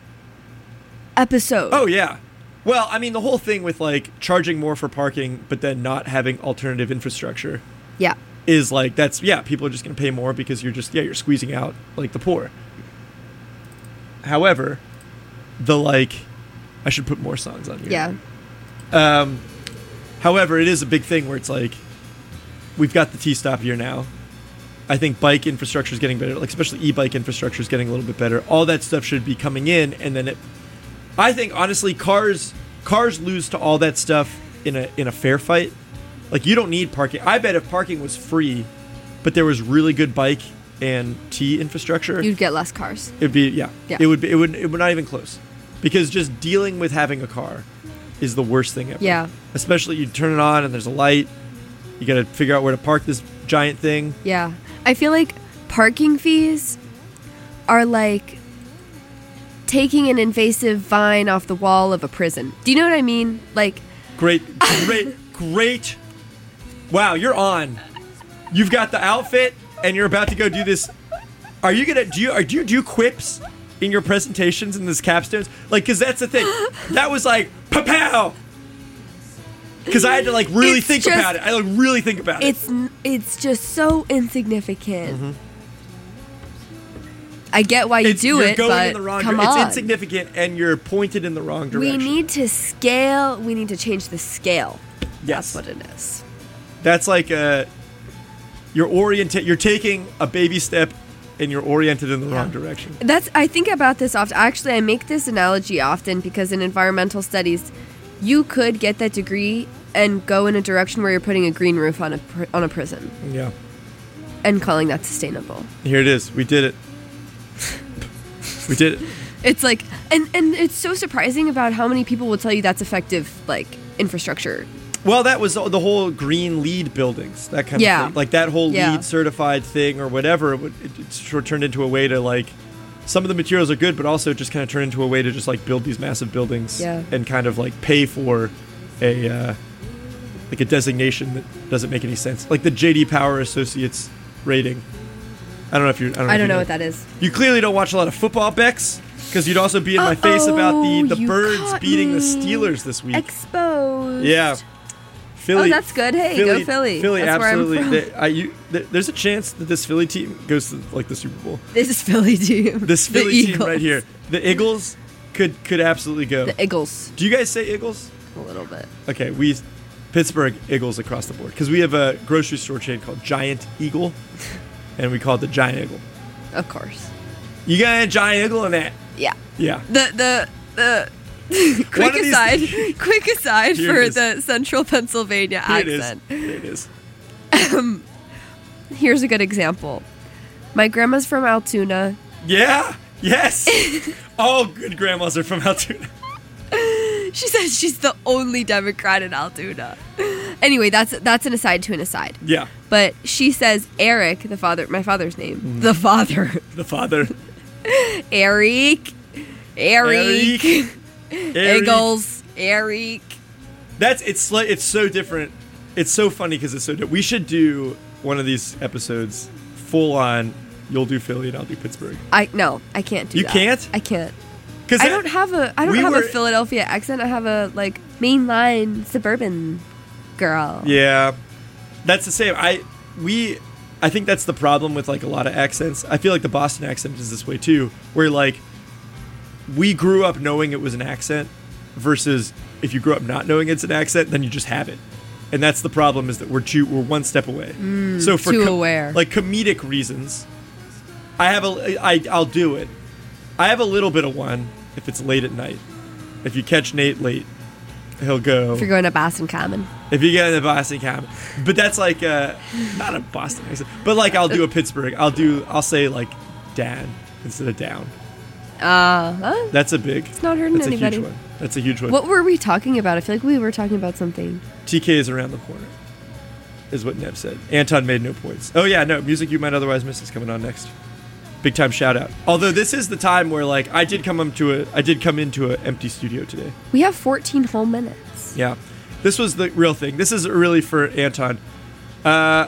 Speaker 3: episode.
Speaker 1: Oh yeah. Well, I mean, the whole thing with like charging more for parking, but then not having alternative infrastructure
Speaker 3: yeah.
Speaker 1: is like that's yeah. People are just going to pay more because you're just yeah you're squeezing out like the poor. However, the like, I should put more songs on here.
Speaker 3: Yeah.
Speaker 1: Um, however, it is a big thing where it's like, we've got the T-stop here now. I think bike infrastructure is getting better, like especially e-bike infrastructure is getting a little bit better. All that stuff should be coming in, and then it. I think honestly, cars cars lose to all that stuff in a in a fair fight. Like you don't need parking. I bet if parking was free, but there was really good bike and T infrastructure,
Speaker 3: You'd get less cars.
Speaker 1: it'd be yeah.
Speaker 3: Yeah.
Speaker 1: It would be it would it would not even close, because just dealing with having a car is the worst thing ever.
Speaker 3: Yeah.
Speaker 1: Especially you turn it on and there's a light. You got to figure out where to park this giant thing.
Speaker 3: Yeah. I feel like parking fees are like taking an invasive vine off the wall of a prison. Do you know what I mean? Like,
Speaker 1: Great, great, great. Wow, you're on. You've got the outfit and you're about to go do this. Are you gonna do you are do you do quips in your presentations in this capstones? Like, cause that's the thing. That was like pow. Because I had to like really
Speaker 3: It's
Speaker 1: think
Speaker 3: just-
Speaker 1: about it. I like really think about it.
Speaker 3: it's n- it's just so insignificant. I get why you
Speaker 1: It's-
Speaker 3: do
Speaker 1: you're
Speaker 3: it,
Speaker 1: going
Speaker 3: but
Speaker 1: in the wrong
Speaker 3: come
Speaker 1: dir-
Speaker 3: on.
Speaker 1: It's insignificant and you're pointed in the wrong
Speaker 3: we
Speaker 1: direction.
Speaker 3: need to scale. We need to change the scale.
Speaker 1: Yes.
Speaker 3: That's what it is.
Speaker 1: That's like a you're oriented. You're taking a baby step, and you're oriented in the
Speaker 3: Yeah.
Speaker 1: wrong direction.
Speaker 3: That's I think about this often. Actually, I make this analogy often because in environmental studies, you could get that degree and go in a direction where you're putting a green roof on a pr- on a prison
Speaker 1: Yeah.
Speaker 3: and calling that sustainable.
Speaker 1: Here it is. We did it. we did it.
Speaker 3: It's like, and and it's so surprising about how many people will tell you that's effective, like infrastructure.
Speaker 1: Well, that was the whole green LEED buildings, that kind
Speaker 3: Yeah.
Speaker 1: of thing. Like that whole
Speaker 3: Yeah.
Speaker 1: LEED certified thing or whatever. It, would- it, it sort of turned into a way to like some of the materials are good, but also just kind of turn into a way to just like build these massive buildings
Speaker 3: Yeah.
Speaker 1: and kind of like pay for a uh, like a designation that doesn't make any sense. Like the J D Power Associates rating. I don't know if you're. I don't know,
Speaker 3: I
Speaker 1: if
Speaker 3: don't
Speaker 1: you
Speaker 3: know what that is.
Speaker 1: You clearly don't watch a lot of football, Bex, because you'd also be in my face about the
Speaker 3: Uh-oh,
Speaker 1: the
Speaker 3: you
Speaker 1: Birds
Speaker 3: caught
Speaker 1: beating the
Speaker 3: me.
Speaker 1: Steelers this week.
Speaker 3: Exposed.
Speaker 1: Yeah. Philly.
Speaker 3: Oh, that's good. Hey, go Philly.
Speaker 1: Philly,
Speaker 3: That's where I'm
Speaker 1: absolutely.
Speaker 3: from.
Speaker 1: They- I, you, there- there's a chance that this Philly team goes to like the Super Bowl.
Speaker 3: This is Philly team.
Speaker 1: This
Speaker 3: The
Speaker 1: Philly team
Speaker 3: Eagles.
Speaker 1: right here, the Eagles, could could absolutely go.
Speaker 3: The Eagles.
Speaker 1: Do you guys say Eagles?
Speaker 3: A little bit.
Speaker 1: Okay, we Pittsburgh Eagles across the board because we have a grocery store chain called Giant Eagle, and we call it the Giant Eagle.
Speaker 3: Of course.
Speaker 1: You got a Giant Eagle in that?
Speaker 3: Yeah.
Speaker 1: Yeah.
Speaker 3: The the the.
Speaker 1: One
Speaker 3: quick
Speaker 1: of these-
Speaker 3: aside, quick aside
Speaker 1: Here
Speaker 3: for
Speaker 1: it is.
Speaker 3: the Central Pennsylvania
Speaker 1: Here it is.
Speaker 3: accent.
Speaker 1: Here it is.
Speaker 3: Here's a good example. My grandma's from Altoona.
Speaker 1: Yeah. Yes. All good grandmas are from Altoona.
Speaker 3: She says she's the only Democrat in Altoona. Anyway, that's that's an aside to an aside.
Speaker 1: Yeah.
Speaker 3: But she says Eric, the father, my father's name,
Speaker 1: Mm.
Speaker 3: the father,
Speaker 1: The father.
Speaker 3: Eric, Eric,
Speaker 1: Eric. Eric.
Speaker 3: Eagles, Eric.
Speaker 1: That's it's like it's so different. It's so funny because it's so different. We should do one of these episodes full on. You'll do Philly and I'll do Pittsburgh.
Speaker 3: I no, I can't do
Speaker 1: You
Speaker 3: that.
Speaker 1: can't?
Speaker 3: I can't.
Speaker 1: Because
Speaker 3: I don't have a I don't
Speaker 1: we
Speaker 3: have
Speaker 1: were-
Speaker 3: a Philadelphia accent. I have a like mainline suburban girl.
Speaker 1: Yeah, that's the same. I we I think that's the problem with like a lot of accents. I feel like the Boston accent is this way too, where like we grew up knowing it was an accent versus if you grew up not knowing it's an accent, then you just have it. And that's the problem is that we're two, we're one step away. so for
Speaker 3: too aware.
Speaker 1: like comedic reasons, I have a I I'll do it. I have a little bit of one if it's late at night. If you catch Nate late, he'll go.
Speaker 3: If you're going to Boston Common.
Speaker 1: If you get in the Boston Common, but that's like uh, not a Boston accent, but like I'll do a Pittsburgh. I'll do I'll say like Dan instead of down.
Speaker 3: Uh, huh?
Speaker 1: That's a big.
Speaker 3: It's not hurting
Speaker 1: that's
Speaker 3: anybody.
Speaker 1: a huge one. That's a huge one.
Speaker 3: What were we talking about? I feel like we were talking about something.
Speaker 1: T K is around the corner, is what Nev said. Anton made no points. Oh yeah, no music you might otherwise miss is coming on next. Big time shout out. Although this is the time where like I did come up to a I did come into an empty studio today.
Speaker 3: We have fourteen whole minutes.
Speaker 1: Yeah, this was the real thing. This is really for Anton. Uh,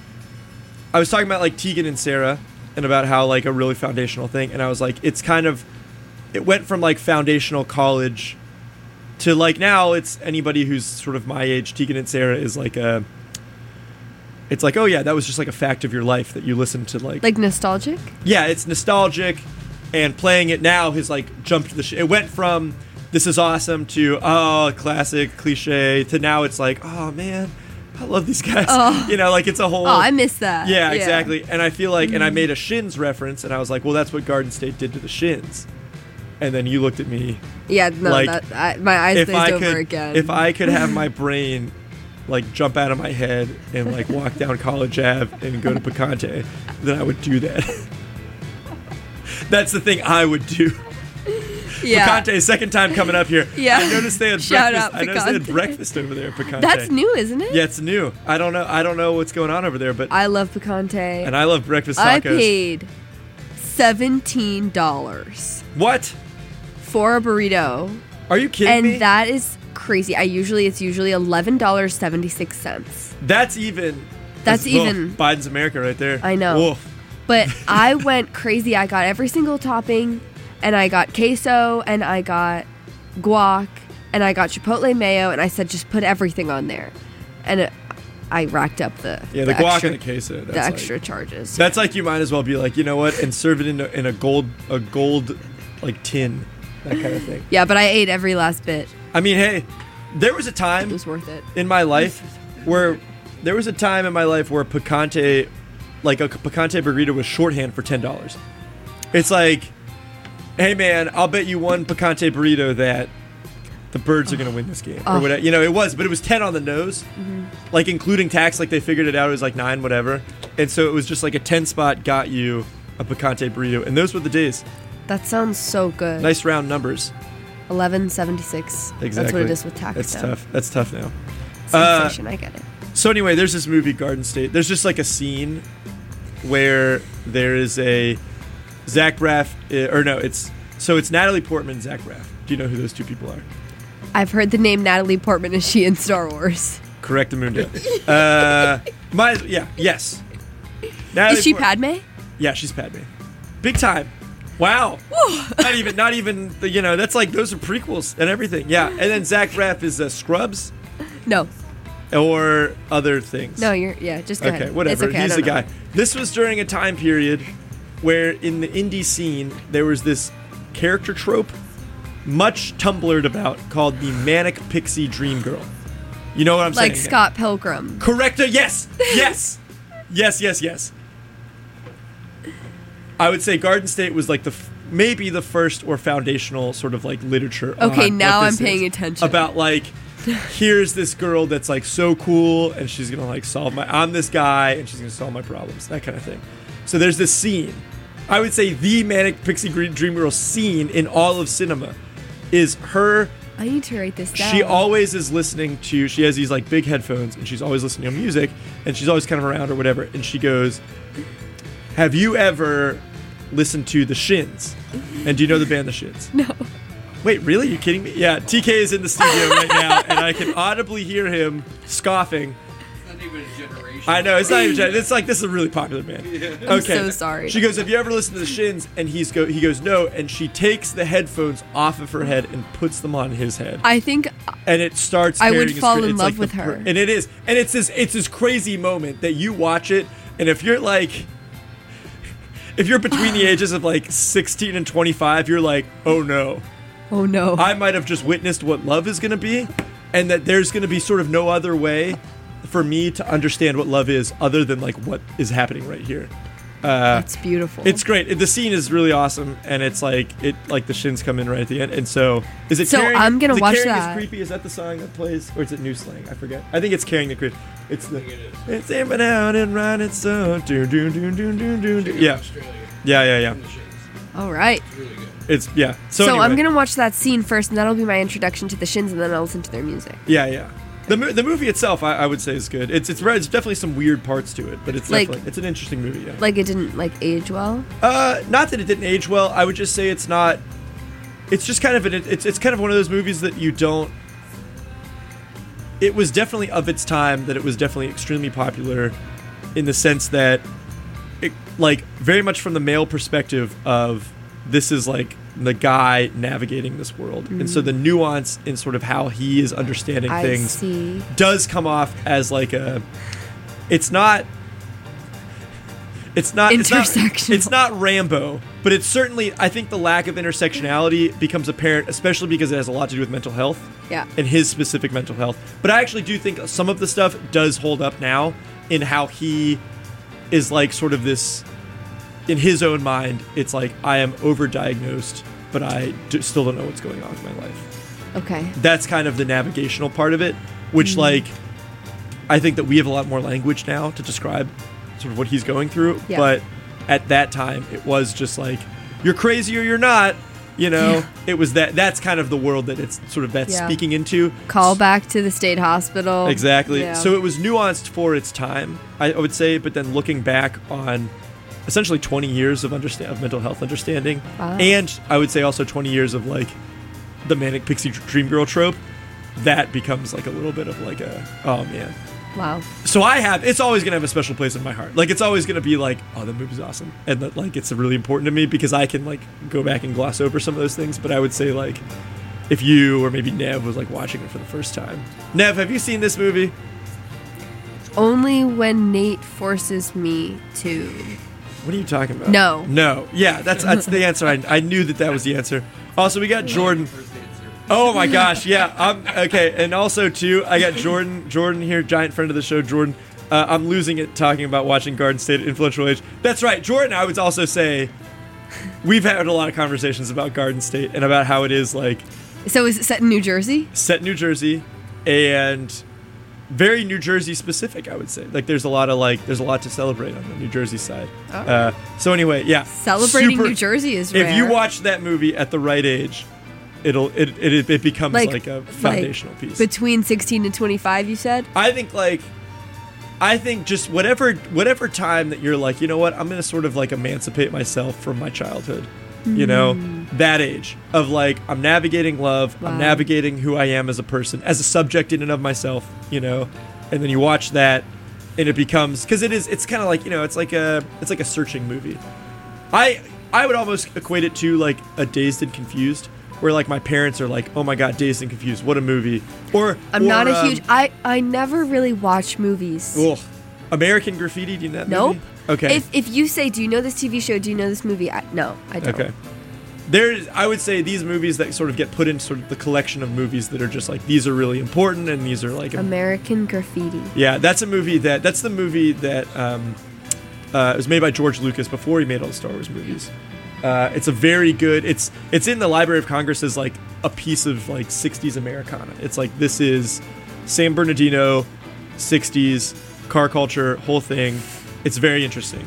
Speaker 1: I was talking about like Tegan and Sarah and about how like a really foundational thing, and I was like, it's kind of, it went from like foundational college to like now it's anybody who's sort of my age. Tegan and Sarah is like a, it's like, oh yeah, that was just like a fact of your life that you listen to like,
Speaker 3: Like nostalgic?
Speaker 1: yeah, it's nostalgic, and playing it now has like jumped the. Sh- it went from this is awesome to oh classic cliche to now it's like oh man, I love these guys.
Speaker 3: Oh.
Speaker 1: You know, like it's a whole.
Speaker 3: Oh, I miss that.
Speaker 1: Yeah, exactly. And I feel like, and
Speaker 3: Mm.
Speaker 1: I made a Shins reference, and I was like, well, that's what Garden State did to the Shins. And then you looked at me.
Speaker 3: Yeah, no,
Speaker 1: Like,
Speaker 3: that, I, my eyes
Speaker 1: If
Speaker 3: glazed
Speaker 1: I
Speaker 3: over
Speaker 1: could,
Speaker 3: again.
Speaker 1: if I could have my brain like jump out of my head and like walk down College Ave and go to Picante, then I would do that. That's the thing I would do.
Speaker 3: yeah.
Speaker 1: Picante, second time coming up here.
Speaker 3: Yeah.
Speaker 1: I noticed they had
Speaker 3: Shout
Speaker 1: breakfast.
Speaker 3: out
Speaker 1: I noticed they had
Speaker 3: Picante.
Speaker 1: breakfast over there at Picante.
Speaker 3: That's new, isn't it?
Speaker 1: Yeah, it's new. I don't know. I don't know what's going on over there, but
Speaker 3: I love Picante.
Speaker 1: and I love breakfast tacos.
Speaker 3: I paid seventeen dollars
Speaker 1: What?
Speaker 3: for a burrito,
Speaker 1: Are you kidding
Speaker 3: and
Speaker 1: me?
Speaker 3: that is crazy. I usually it's usually eleven dollars seventy six cents.
Speaker 1: That's even.
Speaker 3: That's
Speaker 1: woof,
Speaker 3: even-
Speaker 1: Biden's America right there.
Speaker 3: I know.
Speaker 1: Woof.
Speaker 3: But I went crazy. I got every single topping, and I got queso, and I got guac, and I got chipotle mayo, and I said just put everything on there, and it, I racked up the
Speaker 1: Yeah, the, guac
Speaker 3: extra,
Speaker 1: and the queso. That's
Speaker 3: the
Speaker 1: like-
Speaker 3: extra charges.
Speaker 1: That's like you might as well be like, you know what, and serve it in a, in a gold a gold like tin, that kind of thing.
Speaker 3: Yeah, but I ate every last bit.
Speaker 1: I mean, hey, there was a
Speaker 3: It
Speaker 1: time
Speaker 3: was worth it.
Speaker 1: in my life where there was a time in my life where picante, like a picante burrito was shorthand for ten dollars. It's like, hey man, I'll bet you one picante burrito that the Birds are gonna win this game or
Speaker 3: Oh.
Speaker 1: whatever. You know, it was, but it was ten on the nose, like including tax. Like they figured it out. It was like nine, whatever. And so it was just like a ten spot got you a picante burrito, and those were the days.
Speaker 3: That sounds so good.
Speaker 1: Nice round numbers.
Speaker 3: Eleven seventy six.
Speaker 1: Exactly.
Speaker 3: That's what it is with tax.
Speaker 1: That's
Speaker 3: now.
Speaker 1: tough. That's tough now.
Speaker 3: It's
Speaker 1: Uh,
Speaker 3: inflation. I get it.
Speaker 1: So anyway, there's this movie Garden State. There's just like a scene where there is a Zach Braff, uh, or no, it's so it's Natalie Portman and Zach Braff. Do you know who those two people are?
Speaker 3: I've heard the name Natalie Portman. Is she in Star Wars?
Speaker 1: Correct, Amundo. uh, my yeah, yes. Natalie
Speaker 3: Is she
Speaker 1: Port-
Speaker 3: Padme?
Speaker 1: Yeah, she's Padme. Big time. Wow. not even, not even. The, you know, that's like those are prequels and everything. Yeah, and then Zach Braff is uh, Scrubs
Speaker 3: No.
Speaker 1: or other things.
Speaker 3: No, you're yeah. Just go
Speaker 1: Okay,
Speaker 3: ahead.
Speaker 1: whatever.
Speaker 3: It's okay, I
Speaker 1: He's the
Speaker 3: don't know.
Speaker 1: guy. This was during a time period where in the indie scene there was this character trope, much Tumblred about, called the manic pixie dream girl. You know what I'm saying?
Speaker 3: Like Scott Pilgrim.
Speaker 1: Correct. Yes. Yes. yes. Yes. Yes. I would say Garden State was like the f- maybe the first or foundational sort of like literature.
Speaker 3: Okay,
Speaker 1: on
Speaker 3: now
Speaker 1: what
Speaker 3: I'm
Speaker 1: this
Speaker 3: paying
Speaker 1: is.
Speaker 3: attention.
Speaker 1: About like, here's this girl that's like so cool, and she's gonna like solve my. I'm this guy, and she's gonna solve my problems. That kind of thing. So there's this scene. I would say the manic pixie Green dream girl scene in all of cinema is her.
Speaker 3: I need to write this down.
Speaker 1: She always is listening to, she has these like big headphones and she's always listening to music and she's always kind of around or whatever. And she goes, have you ever listened to The Shins? And do you know the band The Shins?
Speaker 3: No.
Speaker 1: Wait, really? You kidding me? Yeah, T K is in the studio right now and I can audibly hear him scoffing.
Speaker 5: It's not even a generation.
Speaker 1: I know, it's not even, gen- it's like, this is a really popular band.
Speaker 3: I'm
Speaker 1: Okay.
Speaker 3: so sorry.
Speaker 1: She goes, have you ever listened to The Shins? And he's go, he goes, no. And she takes the headphones off of her head and puts them on his head.
Speaker 3: I think
Speaker 1: And it starts.
Speaker 3: I would
Speaker 1: carrying his
Speaker 3: fall
Speaker 1: cra-
Speaker 3: in
Speaker 1: it's
Speaker 3: love
Speaker 1: like
Speaker 3: with
Speaker 1: the
Speaker 3: her.
Speaker 1: and it is, and it's this, it's this crazy moment that you watch it, and if you're like, if you're between the ages of like sixteen and twenty-five, you're like, oh no,
Speaker 3: oh no.
Speaker 1: I might have just witnessed what love is gonna be, and that there's gonna be sort of no other way for me to understand what love is other than like what is happening right here. Uh,
Speaker 3: That's beautiful.
Speaker 1: It's great. The scene is really awesome, and it's like it like the Shins come in right at the end, and so is it?
Speaker 3: So
Speaker 1: Carrying,
Speaker 3: I'm gonna
Speaker 1: is it
Speaker 3: watch
Speaker 1: Carrying
Speaker 3: that.
Speaker 1: Is Creepy? Is that the song that plays, or is it New Slang? I forget. I think it's Carrying the Creep. It's the. It's aiming out and riding so. Do do do do do do do. Yeah, yeah, yeah, yeah.
Speaker 3: All right.
Speaker 1: It's yeah. So,
Speaker 3: So,
Speaker 1: anyway.
Speaker 3: I'm gonna watch that scene first, and that'll be my introduction to the Shins, and then I'll listen to their music.
Speaker 1: Yeah, yeah. The, mo- the movie itself, I, I would say, is good. It's it's re- it's definitely some weird parts to it, but it's
Speaker 3: Like-
Speaker 1: definitely it's an interesting movie. Yeah.
Speaker 3: Like it didn't like age well.
Speaker 1: Uh, not that it didn't age well. I would just say it's not. It's just kind of an. It's it's kind of one of those movies that you don't. It was definitely of its time. That it was definitely extremely popular, in the sense that, it, like very much from the male perspective of this is like the guy navigating this world, and so the nuance in sort of how he is understanding
Speaker 3: I
Speaker 1: things
Speaker 3: see.
Speaker 1: does come off as like a. It's not. It's not it's not,
Speaker 3: Intersectional.
Speaker 1: it's not Rambo, but it's certainly. I think the lack of intersectionality becomes apparent, especially because it has a lot to do with mental health
Speaker 3: Yeah.
Speaker 1: and his specific mental health. But I actually do think some of the stuff does hold up now in how he is like sort of this. In his own mind, it's like I am overdiagnosed, but I d- still don't know what's going on with my life.
Speaker 3: Okay.
Speaker 1: That's kind of the navigational part of it, which
Speaker 3: Mm-hmm.
Speaker 1: like I think that we have a lot more language now to describe sort of what he's going through.
Speaker 3: Yeah.
Speaker 1: But at that time, it was just like you're crazy or you're not. You know,
Speaker 3: Yeah.
Speaker 1: it was that. That's kind of the world that it's sort of that's
Speaker 3: Yeah.
Speaker 1: speaking into.
Speaker 3: Call back to the state hospital.
Speaker 1: Exactly.
Speaker 3: Yeah.
Speaker 1: So it was nuanced for its time, I I would say. But then looking back on essentially twenty years of understand of mental health understanding,
Speaker 3: Wow.
Speaker 1: and I would say also twenty years of like the manic pixie dream girl trope, that becomes like a little bit of like a oh man.
Speaker 3: Wow.
Speaker 1: So I have it's always gonna have a special place in my heart. Like it's always gonna be like oh that movie's awesome, and that like it's really important to me because I can like go back and gloss over some of those things. But I would say like if you or maybe Nev was like watching it for the first time, Nev, have you seen this movie?
Speaker 3: Only when Nate forces me to.
Speaker 1: What are you talking about?
Speaker 3: No.
Speaker 1: No. Yeah, that's that's the answer. I, I knew that that was the answer. Also, we got Jordan. Oh my gosh, yeah. I'm okay, and also too, I got Jordan. Jordan here, giant friend of the show, Jordan. Uh, I'm losing it talking about watching Garden State at Influential Age. That's right, Jordan. I would also say we've had a lot of conversations about Garden State and about how it is like
Speaker 3: So is it set in New Jersey?
Speaker 1: set in New Jersey and very New Jersey specific. I would say like there's a lot of like there's a lot to celebrate on the New Jersey side.
Speaker 3: Oh.
Speaker 1: Uh, so anyway, yeah,
Speaker 3: Celebrating
Speaker 1: super-
Speaker 3: New Jersey is rare.
Speaker 1: If you watch that movie at the right age, it'll it it, it becomes like,
Speaker 3: Like-
Speaker 1: a
Speaker 3: like
Speaker 1: foundational piece.
Speaker 3: between sixteen and twenty-five, you said?
Speaker 1: I think like I think just whatever whatever time that you're like, you know what, I'm gonna sort of like emancipate myself from my childhood. You know, that age of like, I'm navigating love,
Speaker 3: Wow.
Speaker 1: I'm navigating who I am as a person, as a subject in and of myself, you know, and then you watch that and it becomes, because it is, it's kind of like, you know, it's like a, it's like a searching movie. I, I would almost equate it to like a Dazed and Confused, where like my parents are like, oh my God, Dazed and Confused, what a movie. Or,
Speaker 3: I'm
Speaker 1: or,
Speaker 3: not a
Speaker 1: um,
Speaker 3: huge. I I never really watch movies.
Speaker 1: ugh, American Graffiti, do you know that
Speaker 3: Nope.
Speaker 1: movie? Okay.
Speaker 3: If if you say, do you know this T V show? Do you know this movie? I, no, I don't.
Speaker 1: Okay. There's, I would say these movies that sort of get put in sort of the collection of movies that are just like, these are really important and these are like,
Speaker 3: American Graffiti.
Speaker 1: yeah, that's a movie that, that's the movie that um, uh, it was made by George Lucas before he made all the Star Wars movies. Uh, it's a very good, it's it's in the Library of Congress as like a piece of like sixties Americana. It's like, this is San Bernardino, sixties, car culture, whole thing. It's very interesting.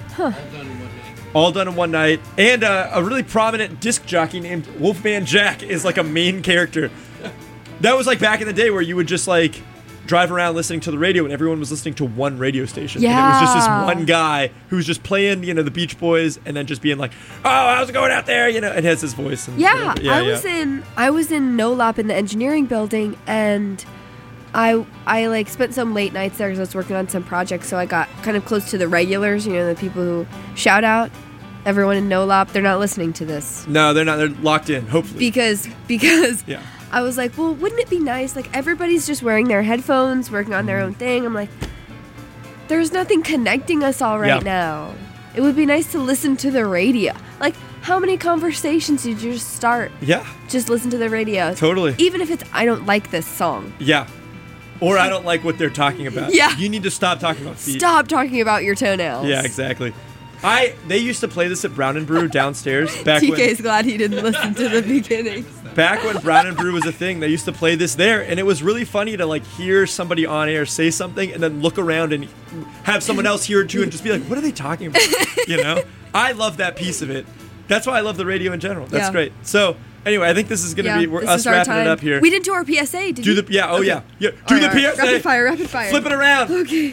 Speaker 1: All done in one night. And uh, a really prominent disc jockey named Wolfman Jack is like a main character. That was like back in the day where you would just like drive around listening to the radio and everyone was listening to one radio station. And it was just this
Speaker 3: Yeah.
Speaker 1: one guy who was just playing, you know, the Beach Boys and then just being like, oh, how's it going out there? You know, and has his voice. And
Speaker 3: Yeah,
Speaker 1: whatever. yeah
Speaker 3: I was in I was in NOLAP in the engineering building, and I I like spent some late nights there because I was working on some projects. So I got kind of close to the regulars, you know, the people who shout out. Everyone in NOLAP, they're not listening to this
Speaker 1: No, they're not. They're locked in, hopefully.
Speaker 3: because because
Speaker 1: yeah.
Speaker 3: I was like, well, wouldn't it be nice? Like everybody's just wearing their headphones, working on their own thing. I'm like, there's nothing connecting us all right
Speaker 1: Yeah.
Speaker 3: now. It would be nice to listen to the radio. Like, how many conversations did you just start?
Speaker 1: Yeah,
Speaker 3: Just listen to the radio.
Speaker 1: totally.
Speaker 3: Even if it's, I don't like this song.
Speaker 1: Yeah. Or I don't like what they're talking about.
Speaker 3: Yeah.
Speaker 1: You need to stop talking about feet.
Speaker 3: Stop talking about your toenails.
Speaker 1: Yeah, exactly. I they used to play this at Brown and Brew downstairs back
Speaker 3: T
Speaker 1: when
Speaker 3: K's glad he didn't listen to the beginning.
Speaker 1: back when Brown and Brew was a thing. They used to play this there, and it was really funny to like hear somebody on air say something and then look around and have someone else hear it too and just be like, "What are they talking about?" You know? I love that piece of it. That's why I love the radio in general. That's
Speaker 3: Yeah.
Speaker 1: great. So anyway, I think this is going to
Speaker 3: Yeah,
Speaker 1: be we're,
Speaker 3: this
Speaker 1: us
Speaker 3: is our
Speaker 1: wrapping
Speaker 3: time.
Speaker 1: it up here.
Speaker 3: We didn't do our P S A, did
Speaker 1: do
Speaker 3: you?
Speaker 1: the yeah. Oh
Speaker 3: Okay.
Speaker 1: yeah. Yeah. Do
Speaker 3: All
Speaker 1: the
Speaker 3: right,
Speaker 1: P
Speaker 3: all
Speaker 1: S
Speaker 3: right.
Speaker 1: A.
Speaker 3: Rapid fire, rapid fire.
Speaker 1: Flip it around.
Speaker 3: Okay.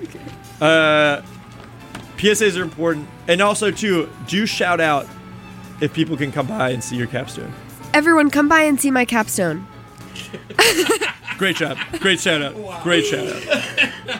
Speaker 1: Uh, P S As are important, and also too, do shout out if people can come by and see your capstone.
Speaker 3: Everyone, come by and see my capstone.
Speaker 1: Great job. Great shout out. Great shout out.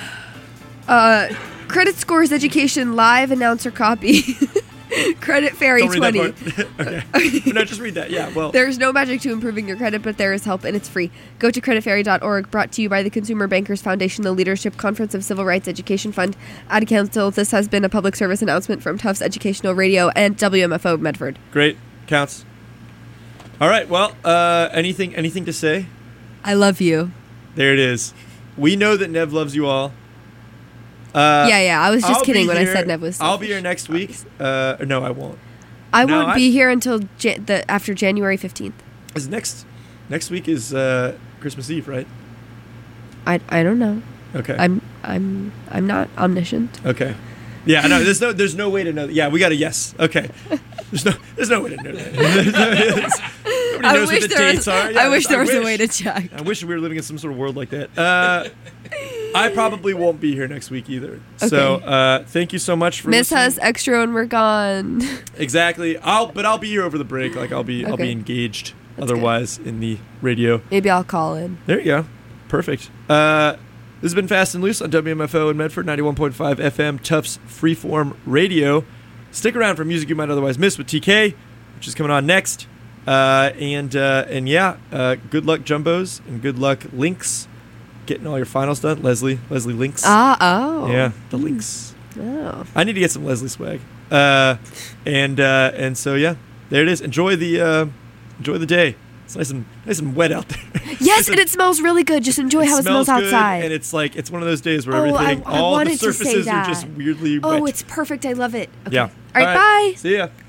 Speaker 3: Uh, Credit Scores Education live announcer copy. Credit Fairy
Speaker 1: Don't read
Speaker 3: twenty.
Speaker 1: that part. Okay. No, just read that. Yeah. Well.
Speaker 3: There's no magic to improving your credit, but there is help, and it's free. Go to credit fairy dot org, brought to you by the Consumer Bankers Foundation, the Leadership Conference of Civil Rights Education Fund. Ad Council, this has been a public service announcement from Tufts Educational Radio and W M F O Medford.
Speaker 1: Great. Counts. All right. Well. Uh. Anything. Anything to say?
Speaker 3: I love you.
Speaker 1: There it is. We know that Nev loves you all. Uh,
Speaker 3: yeah, yeah, I was just
Speaker 1: I'll
Speaker 3: kidding
Speaker 1: be
Speaker 3: when I
Speaker 1: here-
Speaker 3: said Nev was
Speaker 1: I'll be
Speaker 3: selfish.
Speaker 1: here next week. Uh. No, I won't.
Speaker 3: I
Speaker 1: No,
Speaker 3: won't
Speaker 1: I-
Speaker 3: be here until ja- the after January fifteenth.
Speaker 1: Is next. Next week is uh Christmas Eve, right?
Speaker 3: I, I don't know.
Speaker 1: Okay.
Speaker 3: I'm I'm I'm not omniscient.
Speaker 1: Okay. Yeah, no, there's no there's no way to know. That. Yeah, we got a yes. Okay. There's no there's no way to know that. Nobody
Speaker 3: I
Speaker 1: knows
Speaker 3: wish
Speaker 1: what the
Speaker 3: there
Speaker 1: dates
Speaker 3: was,
Speaker 1: are. Yeah,
Speaker 3: I wish there was a
Speaker 1: wish.
Speaker 3: way to check.
Speaker 1: I wish we were living in some sort of world like that. Uh, I probably won't be here next week either. So
Speaker 3: Okay.
Speaker 1: uh, thank you so much for
Speaker 3: Miss
Speaker 1: listening.
Speaker 3: us extra when we're gone.
Speaker 1: Exactly. I'll but I'll be here over the break. Like I'll be I'll be
Speaker 3: Okay.
Speaker 1: engaged
Speaker 3: That's
Speaker 1: otherwise in the radio.
Speaker 3: Maybe I'll call in.
Speaker 1: There you go. Perfect. Uh, this has been Fast and Loose on W M F O in Medford, ninety-one point five F M, Tufts Freeform Radio. Stick around for music you might otherwise miss with T K, which is coming on next. Uh, and uh, and yeah, uh, good luck Jumbos and good luck Links, getting all your finals done. Leslie, Leslie Links.
Speaker 3: Ah, oh.
Speaker 1: Yeah, the Links.
Speaker 3: Oh.
Speaker 1: I need to get some Leslie swag. Uh, and uh, and so yeah, there it is. Enjoy the uh, enjoy the day. It's nice and nice and wet out there.
Speaker 3: Yes,
Speaker 1: It's a-
Speaker 3: and it smells really good. Just enjoy how it smells,
Speaker 1: good,
Speaker 3: outside.
Speaker 1: and it's like it's one of those days where
Speaker 3: Oh, I-
Speaker 1: everything,
Speaker 3: I
Speaker 1: all the
Speaker 3: wanted to say
Speaker 1: surfaces are
Speaker 3: that.
Speaker 1: just weirdly
Speaker 3: oh,
Speaker 1: wet.
Speaker 3: it's perfect. I love it. Okay.
Speaker 1: Yeah.
Speaker 3: All right, bye.
Speaker 1: See ya.